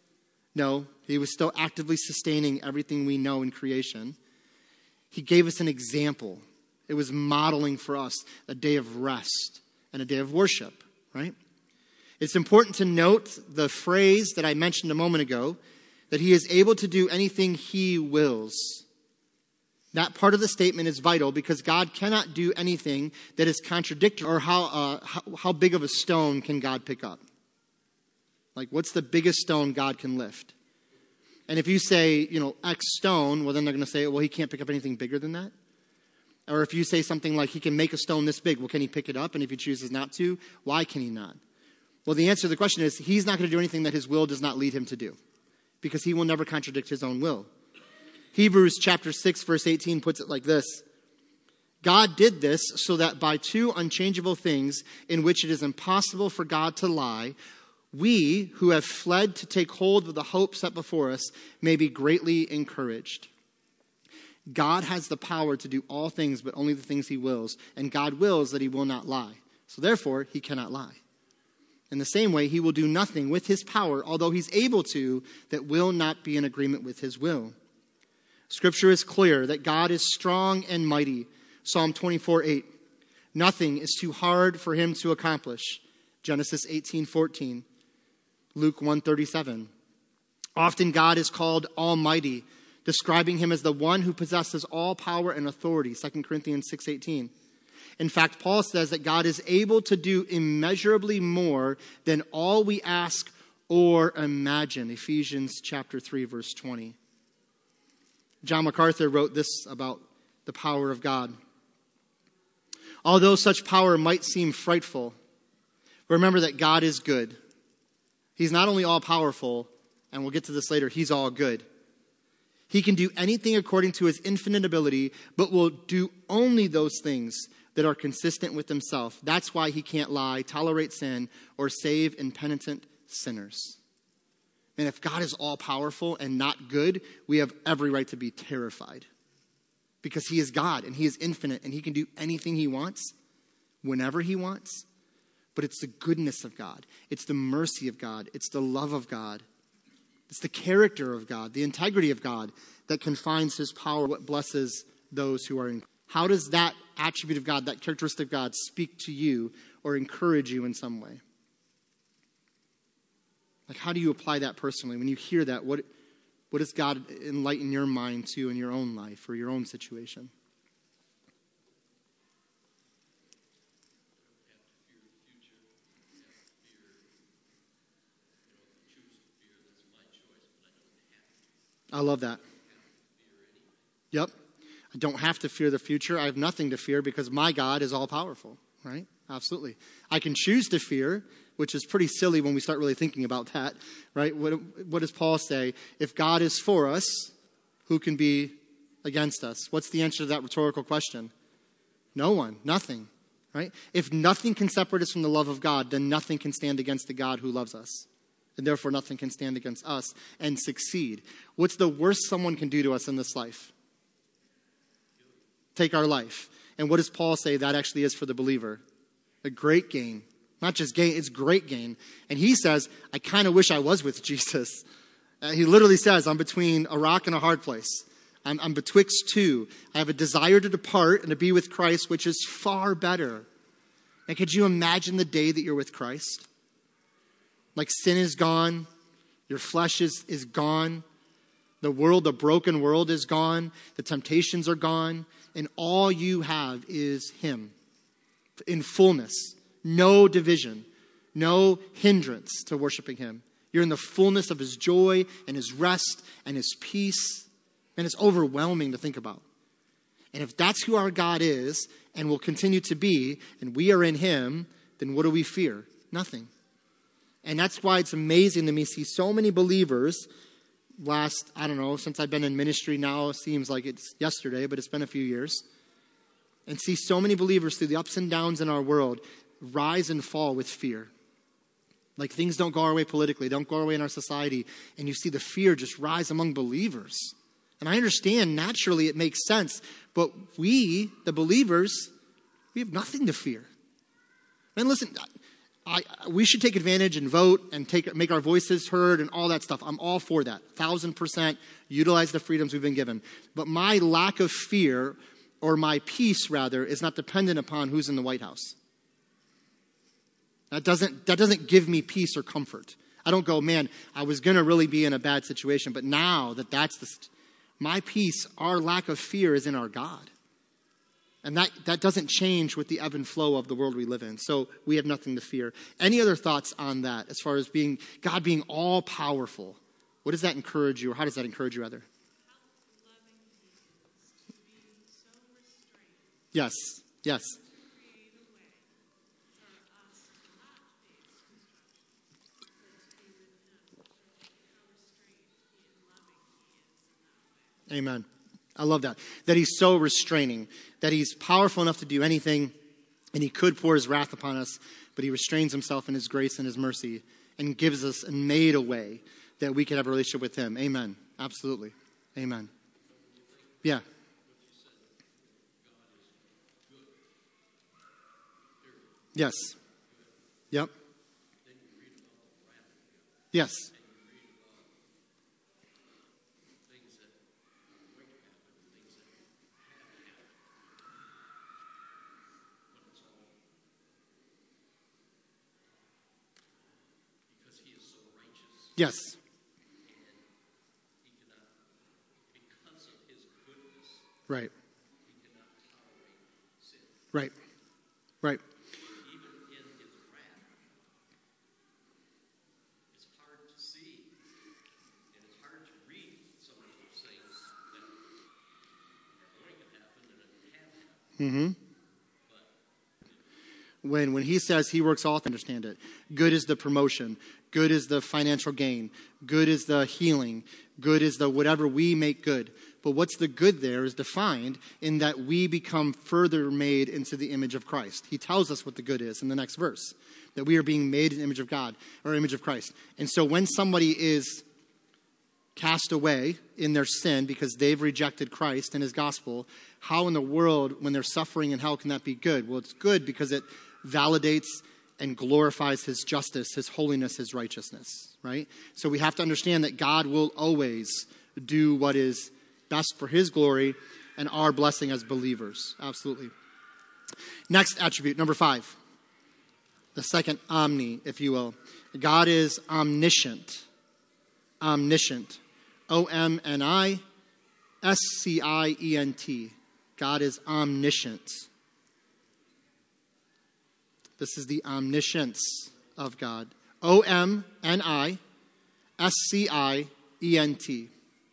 No, he was still actively sustaining everything we know in creation. He gave us an example. It was modeling for us a day of rest and a day of worship, right? It's important to note the phrase that I mentioned a moment ago, that he is able to do anything he wills. That part of the statement is vital because God cannot do anything that is contradictory. Or how big of a stone can God pick up? Like, what's the biggest stone God can lift? And if you say, X stone, well, then they're going to say, well, he can't pick up anything bigger than that. Or if you say something like, he can make a stone this big, well, can he pick it up? And if he chooses not to, why can he not? Well, the answer to the question is, he's not going to do anything that his will does not lead him to do, because he will never contradict his own will. Hebrews chapter 6, verse 18 puts it like this. God did this so that by two unchangeable things in which it is impossible for God to lie, we who have fled to take hold of the hope set before us may be greatly encouraged. God has the power to do all things, but only the things he wills. And God wills that he will not lie. So therefore, he cannot lie. In the same way, he will do nothing with his power, although he's able to, that will not be in agreement with his will. Scripture is clear that God is strong and mighty. Psalm 24:8. Nothing is too hard for him to accomplish. Genesis 18:14. Luke 1:37. Often God is called Almighty, describing him as the one who possesses all power and authority. 2 Corinthians 6:18. In fact, Paul says that God is able to do immeasurably more than all we ask or imagine. Ephesians chapter 3, verse 20. John MacArthur wrote this about the power of God. Although such power might seem frightful, remember that God is good. He's not only all-powerful, and we'll get to this later, he's all good. He can do anything according to his infinite ability, but will do only those things that are consistent with himself. That's why he can't lie, tolerate sin, or save impenitent sinners. And if God is all-powerful and not good, we have every right to be terrified. Because he is God, and he is infinite, and he can do anything he wants, whenever he wants. But it's the goodness of God. It's the mercy of God. It's the love of God. It's the character of God, the integrity of God that confines his power, what blesses those who are in. How does that attribute of God, that characteristic of God, speak to you or encourage you in some way? Like, how do you apply that personally? When you hear that, what does God enlighten your mind to in your own life or your own situation? I love that. Yep. I don't have to fear the future. I have nothing to fear because my God is all-powerful, right? Absolutely. I can choose to fear, which is pretty silly when we start really thinking about that, right? What does Paul say? If God is for us, who can be against us? What's the answer to that rhetorical question? No one, nothing, right? If nothing can separate us from the love of God, then nothing can stand against the God who loves us. And therefore nothing can stand against us and succeed. What's the worst someone can do to us in this life? Take our life. And what does Paul say that actually is for the believer? A great gain. Not just gain, it's great gain. And he says, I kind of wish I was with Jesus. He literally says, I'm between a rock and a hard place. I'm betwixt two. I have a desire to depart and to be with Christ, which is far better. And could you imagine the day that you're with Christ? Like, sin is gone. Your flesh is gone. The broken world is gone. The temptations are gone. And all you have is him in fullness. No division. No hindrance to worshiping him. You're in the fullness of his joy and his rest and his peace. And it's overwhelming to think about. And if that's who our God is and will continue to be, and we are in him, then what do we fear? Nothing. And that's why it's amazing to me see so many believers since I've been in ministry now, it seems like it's yesterday, but it's been a few years. And see so many believers through the ups and downs in our world rise and fall with fear. Like, things don't go our way politically, don't go our way in our society. And you see the fear just rise among believers. And I understand naturally it makes sense. But we, the believers, we have nothing to fear. And listen, we should take advantage and vote and make our voices heard and all that stuff. I'm all for that. 1,000% utilize the freedoms we've been given. But my lack of fear, or my peace rather, is not dependent upon who's in the White House. That doesn't give me peace or comfort. I don't go, man, I was going to really be in a bad situation, but now my peace, our lack of fear is in our God. And that doesn't change with the ebb and flow of the world we live in. So we have nothing to fear. Any other thoughts on that as far as God being all powerful? What does that encourage you, or how does that encourage you, rather? Yes, yes. Amen. I love that. That he's so restraining, that he's powerful enough to do anything, and he could pour his wrath upon us, but he restrains himself in his grace and his mercy and gives us and made a way that we could have a relationship with him. Amen. Absolutely. Amen. Yeah. Yes. Yep. Yes. Yes. Right. Right. Right. Even in his wrath, it's hard to see, and it's hard to read some of those things that are going to happen and have happened. When he says he works all to understand it, good is the promotion, good is the financial gain, good is the healing, good is the whatever we make good. But what's the good there is defined in that we become further made into the image of Christ. He tells us what the good is in the next verse, that we are being made in the image of God, or image of Christ. And so when somebody is cast away in their sin because they've rejected Christ and his gospel, how in the world, when they're suffering in hell, can that be good? Well, it's good because it validates and glorifies his justice, his holiness, his righteousness, right? So we have to understand that God will always do what is best for his glory and our blessing as believers. Absolutely. Next attribute, number 5. The second omni, if you will. God is omniscient. Omniscient. O-M-N-I-S-C-I-E-N-T. God is omniscient. This is the omniscience of God. O-M-N-I-S-C-I-E-N-T.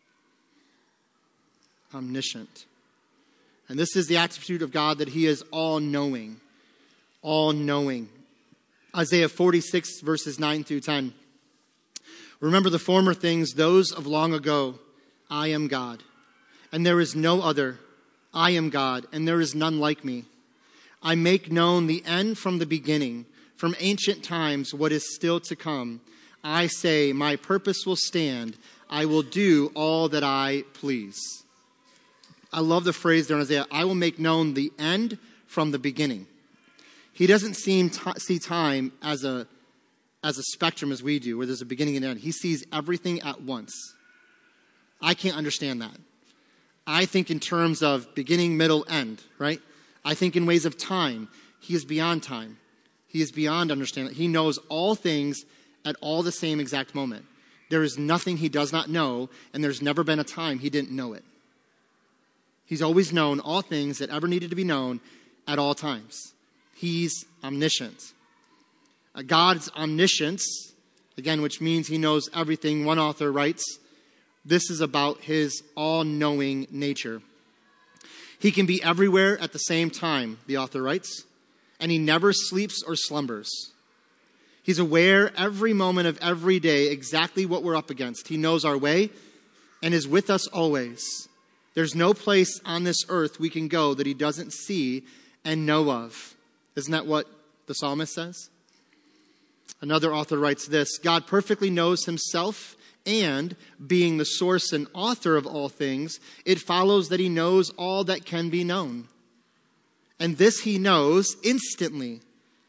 Omniscient. And this is the attribute of God, that he is all-knowing. All-knowing. Isaiah 46, verses 9 through 10. Remember the former things, those of long ago. I am God, and there is no other. I am God, and there is none like me. I make known the end from the beginning, from ancient times what is still to come. I say, my purpose will stand. I will do all that I please. I love the phrase there in Isaiah, I will make known the end from the beginning. He doesn't see time as a spectrum as we do, where there's a beginning and end. He sees everything at once. I can't understand that. I think in terms of beginning, middle, end, right? I think in ways of time. He is beyond time. He is beyond understanding. He knows all things at all the same exact moment. There is nothing he does not know, and there's never been a time he didn't know it. He's always known all things that ever needed to be known at all times. He's omniscient. God's omniscience, again, which means he knows everything. One author writes, this is about his all-knowing nature. He can be everywhere at the same time, the author writes, and he never sleeps or slumbers. He's aware every moment of every day exactly what we're up against. He knows our way and is with us always. There's no place on this earth we can go that he doesn't see and know of. Isn't that what the psalmist says? Another author writes this, God perfectly knows himself, and being the source and author of all things, it follows that he knows all that can be known. And this he knows instantly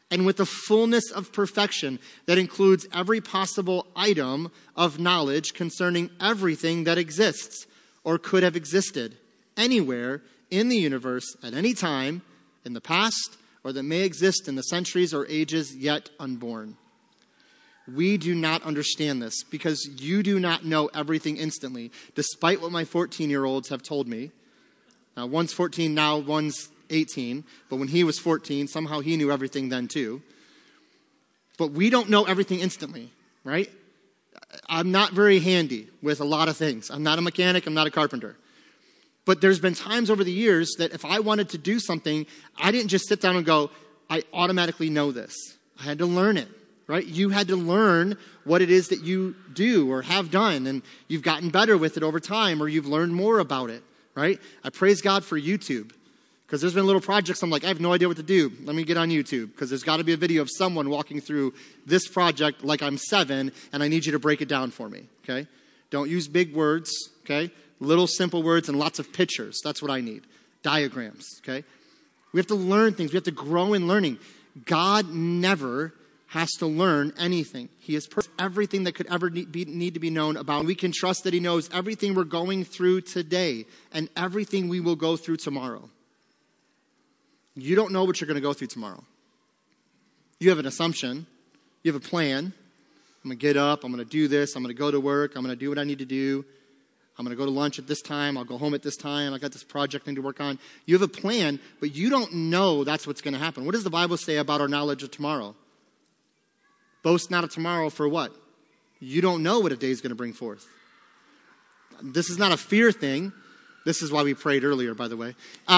and with the fullness of perfection that includes every possible item of knowledge concerning everything that exists or could have existed anywhere in the universe at any time in the past or that may exist in the centuries or ages yet unborn. We do not understand this because you do not know everything instantly, despite what my 14-year-olds have told me. Now, one's 14 now, one's 18, but when he was 14, somehow he knew everything then too. But we don't know everything instantly, right? I'm not very handy with a lot of things. I'm not a mechanic, I'm not a carpenter. But there's been times over the years that if I wanted to do something, I didn't just sit down and go, I automatically know this. I had to learn it, right? You had to learn what it is that you do or have done, and you've gotten better with it over time, or you've learned more about it, right? I praise God for YouTube, because there's been little projects I'm like, I have no idea what to do. Let me get on YouTube, because there's got to be a video of someone walking through this project like I'm 7, and I need you to break it down for me, okay? Don't use big words, okay? Little simple words and lots of pictures. That's what I need. Diagrams, okay? We have to learn things. We have to grow in learning. God never has to learn anything. He has everything that could ever need to be known about. We can trust that he knows everything we're going through today and everything we will go through tomorrow. You don't know what you're going to go through tomorrow. You have an assumption. You have a plan. I'm going to get up. I'm going to do this. I'm going to go to work. I'm going to do what I need to do. I'm going to go to lunch at this time. I'll go home at this time. I got this project I need to work on. You have a plan, but you don't know that's what's going to happen. What does the Bible say about our knowledge of tomorrow? Boast not of tomorrow for what? You don't know what a day is going to bring forth. This is not a fear thing. This is why we prayed earlier, by the way.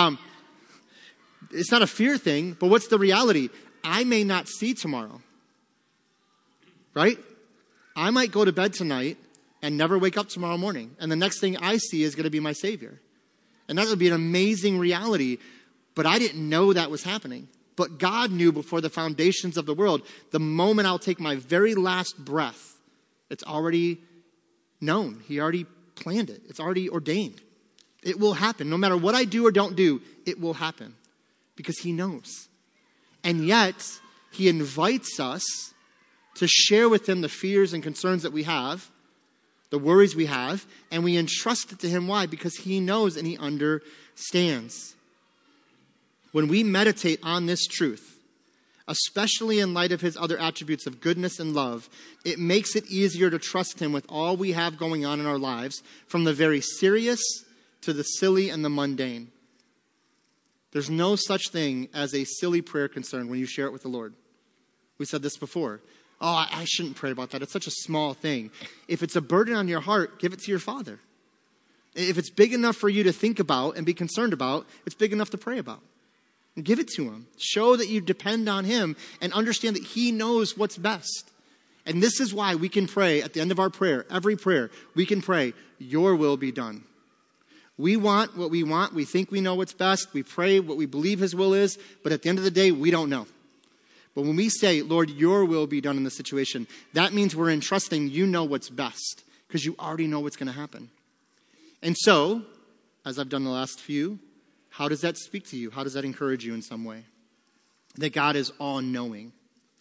It's not a fear thing, but what's the reality? I may not see tomorrow. Right? I might go to bed tonight and never wake up tomorrow morning. And the next thing I see is going to be my Savior. And that would be an amazing reality. But I didn't know that was happening. But God knew before the foundations of the world, the moment I'll take my very last breath, it's already known. He already planned it. It's already ordained. It will happen. No matter what I do or don't do, it will happen. Because he knows. And yet, he invites us to share with him the fears and concerns that we have, the worries we have, and we entrust it to him. Why? Because he knows and he understands. When we meditate on this truth, especially in light of his other attributes of goodness and love, it makes it easier to trust him with all we have going on in our lives, from the very serious to the silly and the mundane. There's no such thing as a silly prayer concern when you share it with the Lord. We said this before. Oh, I shouldn't pray about that. It's such a small thing. If it's a burden on your heart, give it to your Father. If it's big enough for you to think about and be concerned about, it's big enough to pray about. And give it to him. Show that you depend on him and understand that he knows what's best. And this is why we can pray at the end of our prayer, every prayer, we can pray, your will be done. We want what we want. We think we know what's best. We pray what we believe his will is. But at the end of the day, we don't know. But when we say, Lord, your will be done in this situation, that means we're entrusting you know what's best because you already know what's going to happen. And so, as I've done the last few, how does that speak to you? How does that encourage you in some way? That God is all-knowing.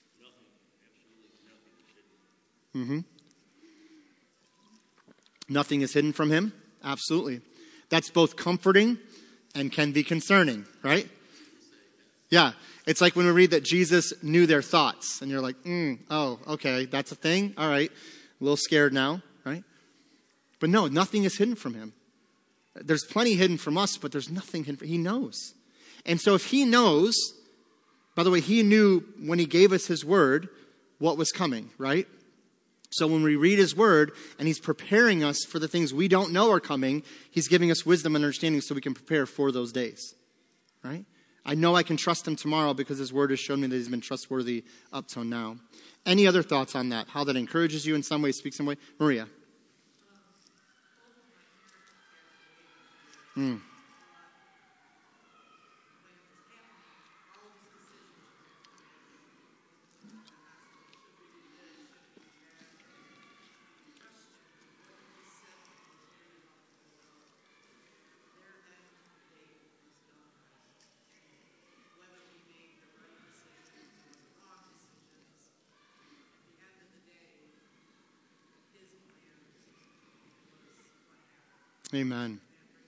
Nothing is hidden from him? Absolutely. That's both comforting and can be concerning, right? Yeah. It's like when we read that Jesus knew their thoughts. And you're like, oh, okay, that's a thing? All right. A little scared now, right? But no, nothing is hidden from him. There's plenty hidden from us, but there's nothing hidden from him. He knows. And so if he knows, by the way, he knew when he gave us his word what was coming, right? So when we read his word and he's preparing us for the things we don't know are coming, he's giving us wisdom and understanding so we can prepare for those days, right? I know I can trust him tomorrow because his word has shown me that he's been trustworthy up till now. Any other thoughts on that? How that encourages you in some way, speaks some way? Maria. Amen.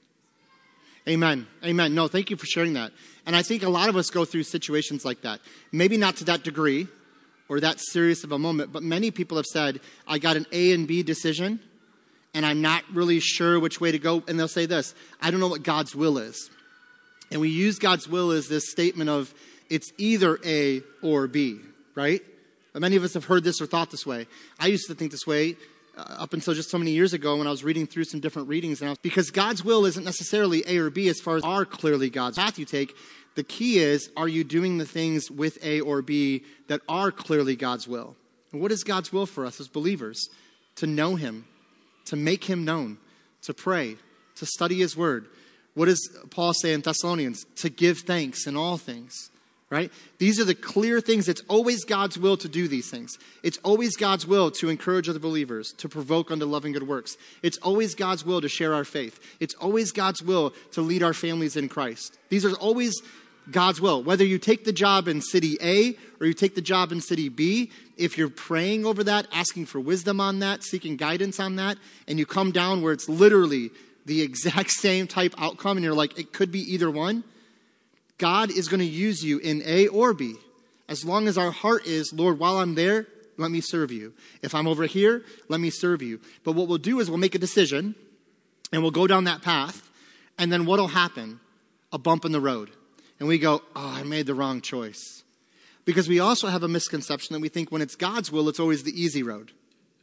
Amen. Amen. No, thank you for sharing that. And I think a lot of us go through situations like that. Maybe not to that degree or that serious of a moment, but many people have said, I got an A and B decision, and I'm not really sure which way to go. And they'll say this, I don't know what God's will is. And we use God's will as this statement of it's either A or B, right? But many of us have heard this or thought this way. I used to think this way up until just so many years ago when I was reading through some different readings. Because God's will isn't necessarily A or B as far as are clearly God's path you take. The key is, are you doing the things with A or B that are clearly God's will? And what is God's will for us as believers? To know him, to make him known, to pray, to study his word. What does Paul say in Thessalonians? To give thanks in all things, right? These are the clear things. It's always God's will to do these things. It's always God's will to encourage other believers, to provoke unto loving good works. It's always God's will to share our faith. It's always God's will to lead our families in Christ. These are always God's will. Whether you take the job in city A or you take the job in city B, if you're praying over that, asking for wisdom on that, seeking guidance on that, and you come down where it's literally the exact same type outcome and you're like, it could be either one, God is going to use you in A or B. As long as our heart is, Lord, while I'm there, let me serve you. If I'm over here, let me serve you. But what we'll do is we'll make a decision and we'll go down that path. And then what'll happen? A bump in the road. And we go, oh, I made the wrong choice. Because we also have a misconception that we think when it's God's will, it's always the easy road.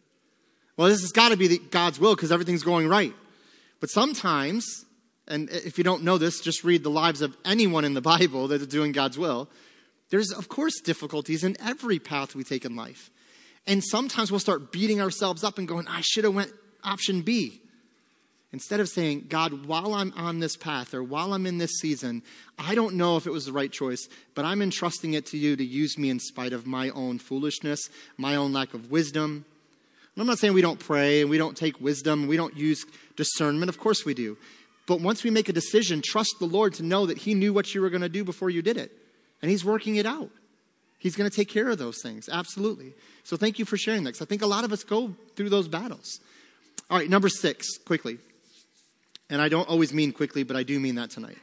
Well, this has got to be God's will because everything's going right. But sometimes, and if you don't know this, just read the lives of anyone in the Bible that is doing God's will. There's, of course, difficulties in every path we take in life. And sometimes we'll start beating ourselves up and going, I should have went option B. Instead of saying, God, while I'm on this path or while I'm in this season, I don't know if it was the right choice, but I'm entrusting it to you to use me in spite of my own foolishness, my own lack of wisdom. And I'm not saying we don't pray and we don't take wisdom, we don't use discernment. Of course we do. But once we make a decision, trust the Lord to know that he knew what you were going to do before you did it. And he's working it out. He's going to take care of those things. Absolutely. So thank you for sharing that, because I think a lot of us go through those battles. All right, number 6, quickly. And I don't always mean quickly, but I do mean that tonight.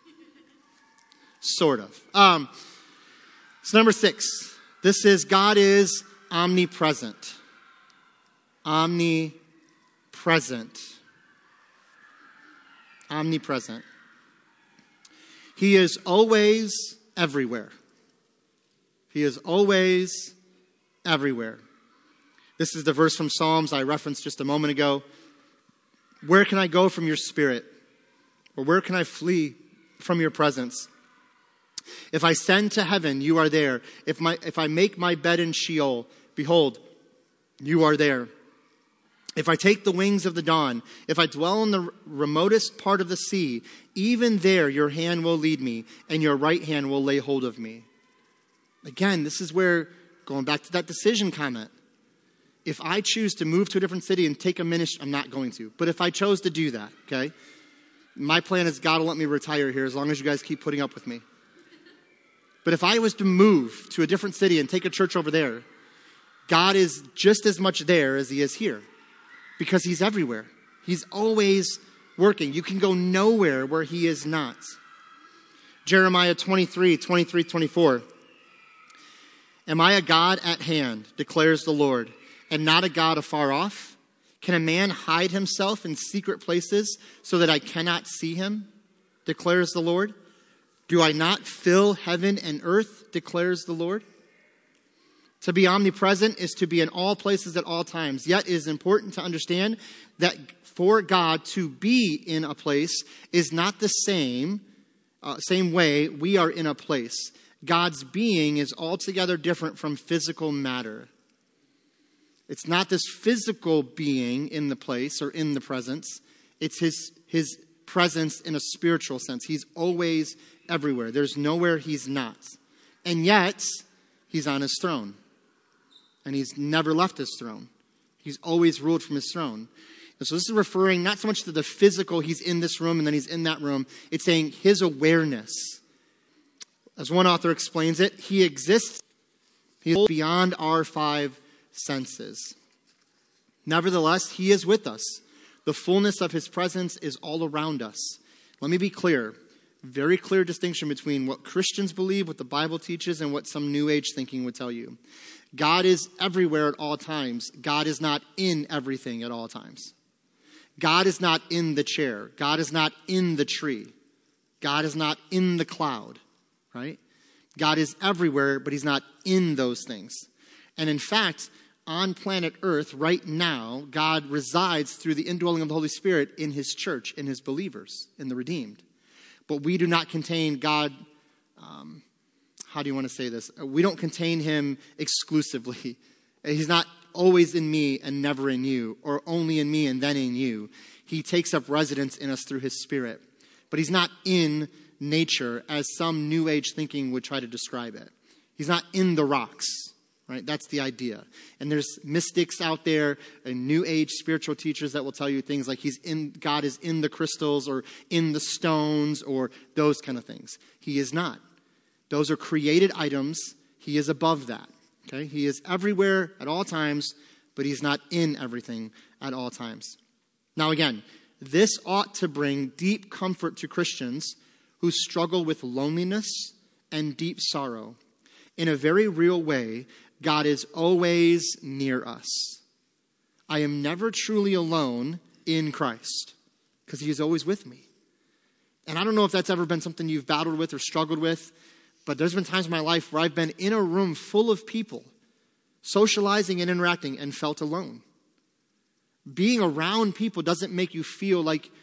Sort of. So number 6. This is God is omnipresent. Omnipresent. Omnipresent. He is always everywhere. He is always everywhere. This is the verse from Psalms I referenced just a moment ago. Where can I go from your spirit? Or where can I flee from your presence? If I ascend to heaven, you are there. If I make my bed in Sheol, behold, you are there. If I take the wings of the dawn, if I dwell in the remotest part of the sea, even there your hand will lead me, and your right hand will lay hold of me. Again, this is where, going back to that decision comment, if I choose to move to a different city and take a ministry, I'm not going to. But if I chose to do that, okay, my plan is God will let me retire here as long as you guys keep putting up with me. But if I was to move to a different city and take a church over there, God is just as much there as he is here. Because he's everywhere. He's always working. You can go nowhere where he is not. Jeremiah 23, 24. Am I a God at hand, declares the Lord, and not a God afar off? Can a man hide himself in secret places so that I cannot see him, declares the Lord? Do I not fill heaven and earth, declares the Lord? To be omnipresent is to be in all places at all times. Yet it is important to understand that for God to be in a place is not the same way we are in a place. God's being is altogether different from physical matter. It's not this physical being in the place or in the presence. It's his presence in a spiritual sense. He's always everywhere. There's nowhere he's not. And yet, he's on his throne. And he's never left his throne. He's always ruled from his throne. And so this is referring not so much to the physical, he's in this room and then he's in that room. It's saying his awareness. As one author explains it, he exists. He is beyond our 5 senses. Nevertheless, he is with us. The fullness of his presence is all around us. Let me be clear. Very clear distinction between what Christians believe, what the Bible teaches, and what some New Age thinking would tell you. God is everywhere at all times. God is not in everything at all times. God is not in the chair. God is not in the tree. God is not in the cloud, right? God is everywhere, but he's not in those things. And in fact, on planet Earth right now, God resides through the indwelling of the Holy Spirit in his church, in his believers, in the redeemed. But we do not contain God, how do you want to say this? We don't contain him exclusively. He's not always in me and never in you, or only in me and then in you. He takes up residence in us through his Spirit. But he's not in nature as some New Age thinking would try to describe it. He's not in the rocks, right? That's the idea. And there's mystics out there and New Age spiritual teachers that will tell you things like God is in the crystals or in the stones or those kind of things. He is not. Those are created items. He is above that. Okay? He is everywhere at all times, but he's not in everything at all times. Now again, this ought to bring deep comfort to Christians who struggle with loneliness and deep sorrow. In a very real way, God is always near us. I am never truly alone in Christ because he is always with me. And I don't know if that's ever been something you've battled with or struggled with, but there's been times in my life where I've been in a room full of people, socializing and interacting, and felt alone. Being around people doesn't make you feel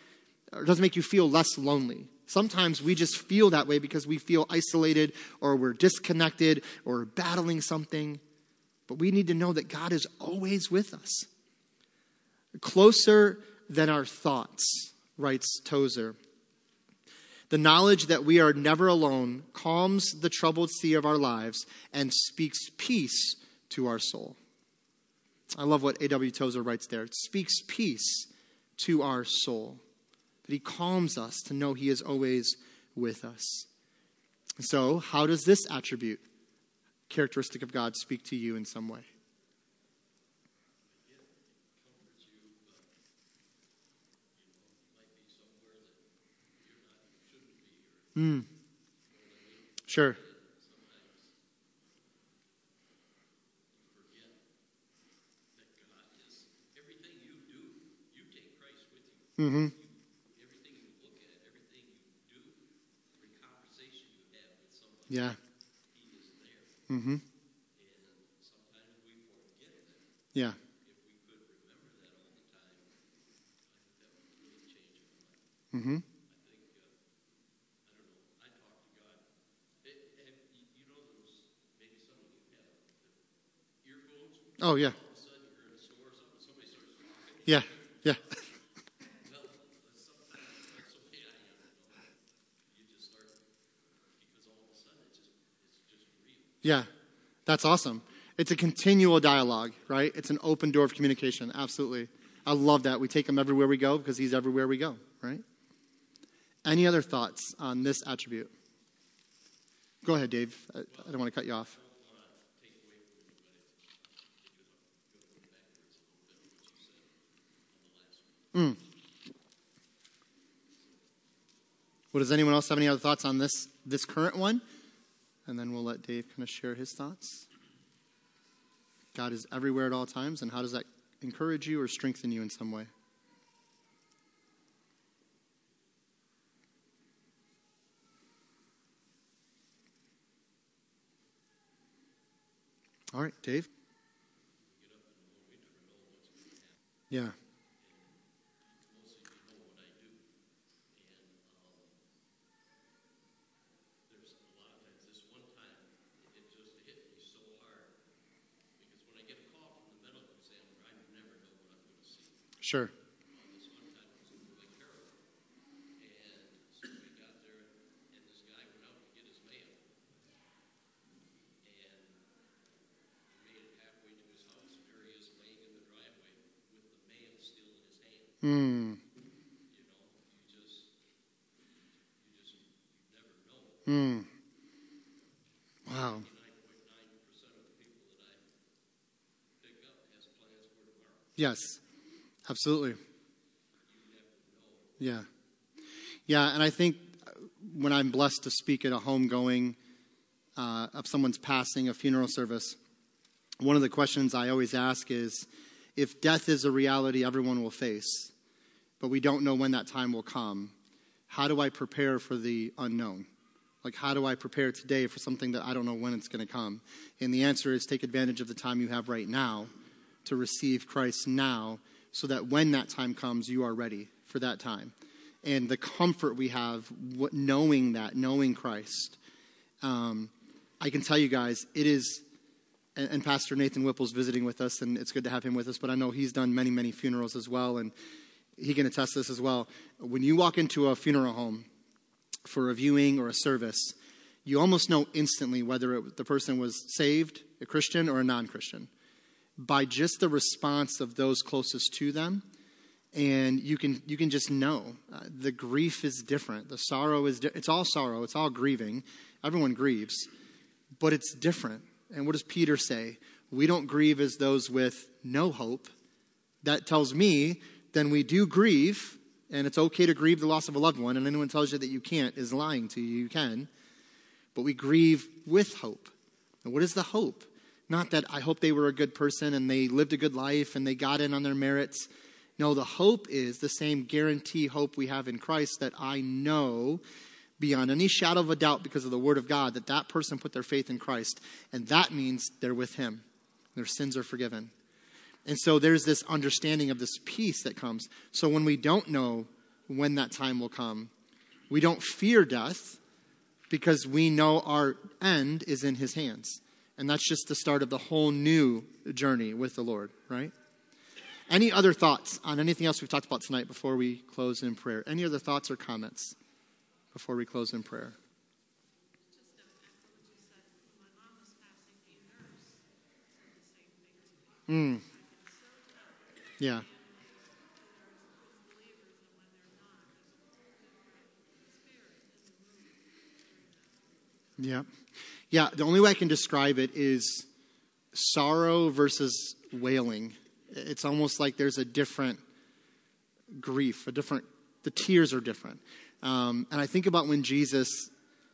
less lonely. Sometimes we just feel that way because we feel isolated or we're disconnected or we're battling something. But we need to know that God is always with us. Closer than our thoughts, writes Tozer. The knowledge that we are never alone calms the troubled sea of our lives and speaks peace to our soul. I love what A.W. Tozer writes there. It speaks peace to our soul. That he calms us to know he is always with us. So, how does this attribute, characteristic of God, speak to you in some way? Sure. Mm-hmm. Everything you look at, everything you do, every conversation you have with somebody, Yeah. he is there. Mm-hmm. And sometimes we forget that. Yeah. If we could remember that all the time, I think that would really change our life. Mm-hmm. I think, I don't know, I talk to God. You know, those, maybe some of you have the earphones. Oh, yeah. All of a sudden you're in a store or something, somebody starts talking. Yeah. Yeah. Well, sometimes that's the way I am. You just start, because all of a sudden it's just real. Yeah. That's awesome. It's a continual dialogue, right? It's an open door of communication. Absolutely. I love that. We take him everywhere we go because he's everywhere we go, right? Any other thoughts on this attribute? Go ahead, Dave. I don't want to cut you off. Well, does anyone else have any other thoughts on this current one? And then we'll let Dave kind of share his thoughts. God is everywhere at all times, and how does that encourage you or strengthen you in some way? All right, Dave. Yeah. Sure. This one time it was in Lake Carroll. And so we got there, and this guy went out to get his mail. And he made it halfway to his house. There he is laying in the driveway with the mail still in his hand. You know, you never know. Wow. 99.9% of the people that I pick up has plans for tomorrow. Yes, absolutely. Yeah. Yeah, and I think when I'm blessed to speak at a homegoing of someone's passing, a funeral service, one of the questions I always ask is, if death is a reality everyone will face, but we don't know when that time will come, how do I prepare for the unknown? Like, how do I prepare today for something that I don't know when it's going to come? And the answer is take advantage of the time you have right now to receive Christ now, so that when that time comes, you are ready for that time. And the comfort we have knowing that, knowing Christ. I can tell you guys, it is, and Pastor Nathan Whipple's visiting with us, and it's good to have him with us, but I know he's done many, many funerals as well, and he can attest to this as well. When you walk into a funeral home for a viewing or a service, you almost know instantly whether the person was saved, a Christian, or a non-Christian, by just the response of those closest to them. And you can just know the grief is different. The sorrow is it's all sorrow. It's all grieving. Everyone grieves, but it's different. And what does Peter say? We don't grieve as those with no hope. That tells me then we do grieve, and it's okay to grieve the loss of a loved one. And anyone tells you that you can't is lying to you. You can, but we grieve with hope. And what is the hope? Not that I hope they were a good person and they lived a good life and they got in on their merits. No, the hope is the same guarantee hope we have in Christ, that I know beyond any shadow of a doubt because of the Word of God that that person put their faith in Christ. And that means they're with Him. Their sins are forgiven. And so there's this understanding of this peace that comes. So when we don't know when that time will come, we don't fear death because we know our end is in His hands. And that's just the start of the whole new journey with the Lord, right? Any other thoughts on anything else we've talked about tonight before we close in prayer? Any other thoughts or comments before we close in prayer? Yeah. Yeah. Yeah, the only way I can describe it is sorrow versus wailing. It's almost like there's a different grief, the tears are different. And I think about when Jesus,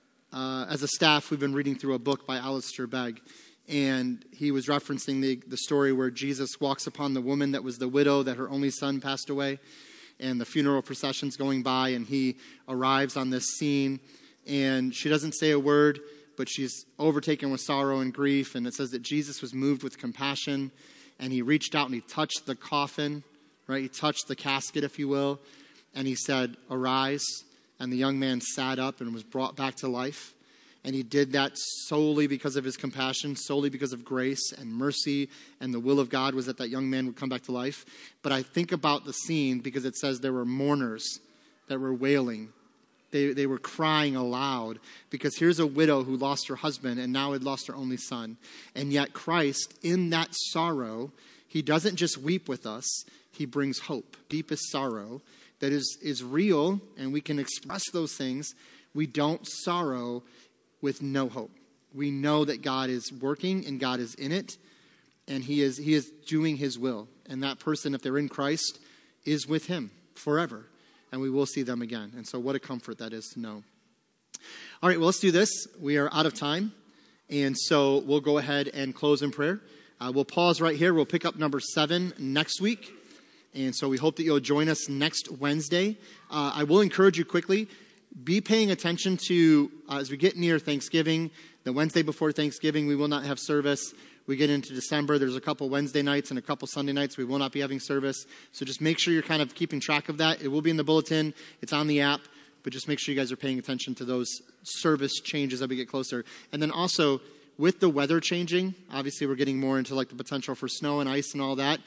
as a staff, we've been reading through a book by Alistair Begg, and he was referencing the story where Jesus walks upon the woman that was the widow that her only son passed away, and the funeral procession's going by, and he arrives on this scene, and she doesn't say a word, but she's overtaken with sorrow and grief, and it says that Jesus was moved with compassion, and he reached out and he touched the coffin, right? He touched the casket, if you will, and he said, "Arise." And the young man sat up and was brought back to life. And he did that solely because of his compassion, solely because of grace and mercy, and the will of God was that that young man would come back to life. But I think about the scene because it says there were mourners that were wailing. They were crying aloud because here's a widow who lost her husband and now had lost her only son. And yet Christ, in that sorrow, he doesn't just weep with us. He brings hope, deepest sorrow that is real, and we can express those things. We don't sorrow with no hope. We know that God is working and God is in it, and he is doing his will. And that person, if they're in Christ, is with him forever. And we will see them again. And so what a comfort that is to know. All right, well, let's do this. We are out of time. And so we'll go ahead and close in prayer. We'll pause right here. We'll pick up number 7 next week. And so we hope that you'll join us next Wednesday. I will encourage you quickly, be paying attention to, as we get near Thanksgiving, the Wednesday before Thanksgiving, we will not have service. We get into December, there's a couple Wednesday nights and a couple Sunday nights we will not be having service. So just make sure you're kind of keeping track of that. It will be in the bulletin. It's on the app. But just make sure you guys are paying attention to those service changes as we get closer. And then also, with the weather changing, obviously we're getting more into like the potential for snow and ice and all that.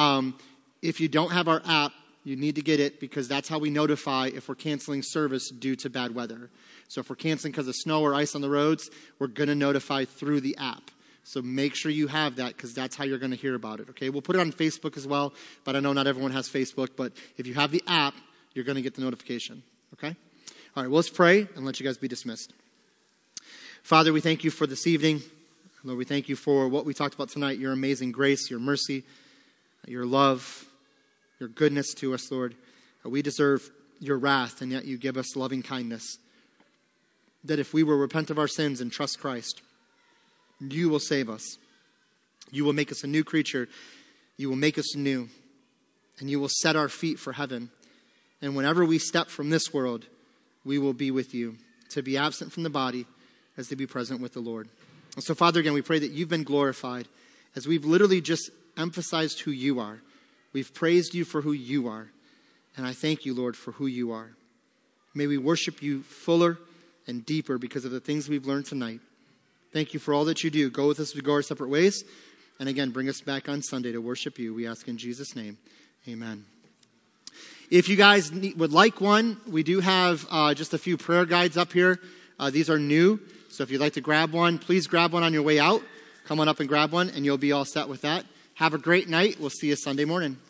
If you don't have our app, you need to get it because that's how we notify if we're canceling service due to bad weather. So if we're canceling because of snow or ice on the roads, we're going to notify through the app. So make sure you have that because that's how you're going to hear about it, okay? We'll put it on Facebook as well, but I know not everyone has Facebook. But if you have the app, you're going to get the notification, okay? All right, well, let's pray and let you guys be dismissed. Father, we thank you for this evening. Lord, we thank you for what we talked about tonight, your amazing grace, your mercy, your love, your goodness to us, Lord. We deserve your wrath, and yet you give us loving kindness. That if we will repent of our sins and trust Christ, you will save us. You will make us a new creature. You will make us new. And you will set our feet for heaven. And whenever we step from this world, we will be with you, to be absent from the body as to be present with the Lord. And so, Father, again, we pray that you've been glorified as we've literally just emphasized who you are. We've praised you for who you are. And I thank you, Lord, for who you are. May we worship you fuller and deeper because of the things we've learned tonight. Thank you for all that you do. Go with us as we go our separate ways. And again, bring us back on Sunday to worship you. We ask in Jesus' name. Amen. If you guys would like one, we do have just a few prayer guides up here. These are new. So if you'd like to grab one, please grab one on your way out. Come on up and grab one, and you'll be all set with that. Have a great night. We'll see you Sunday morning.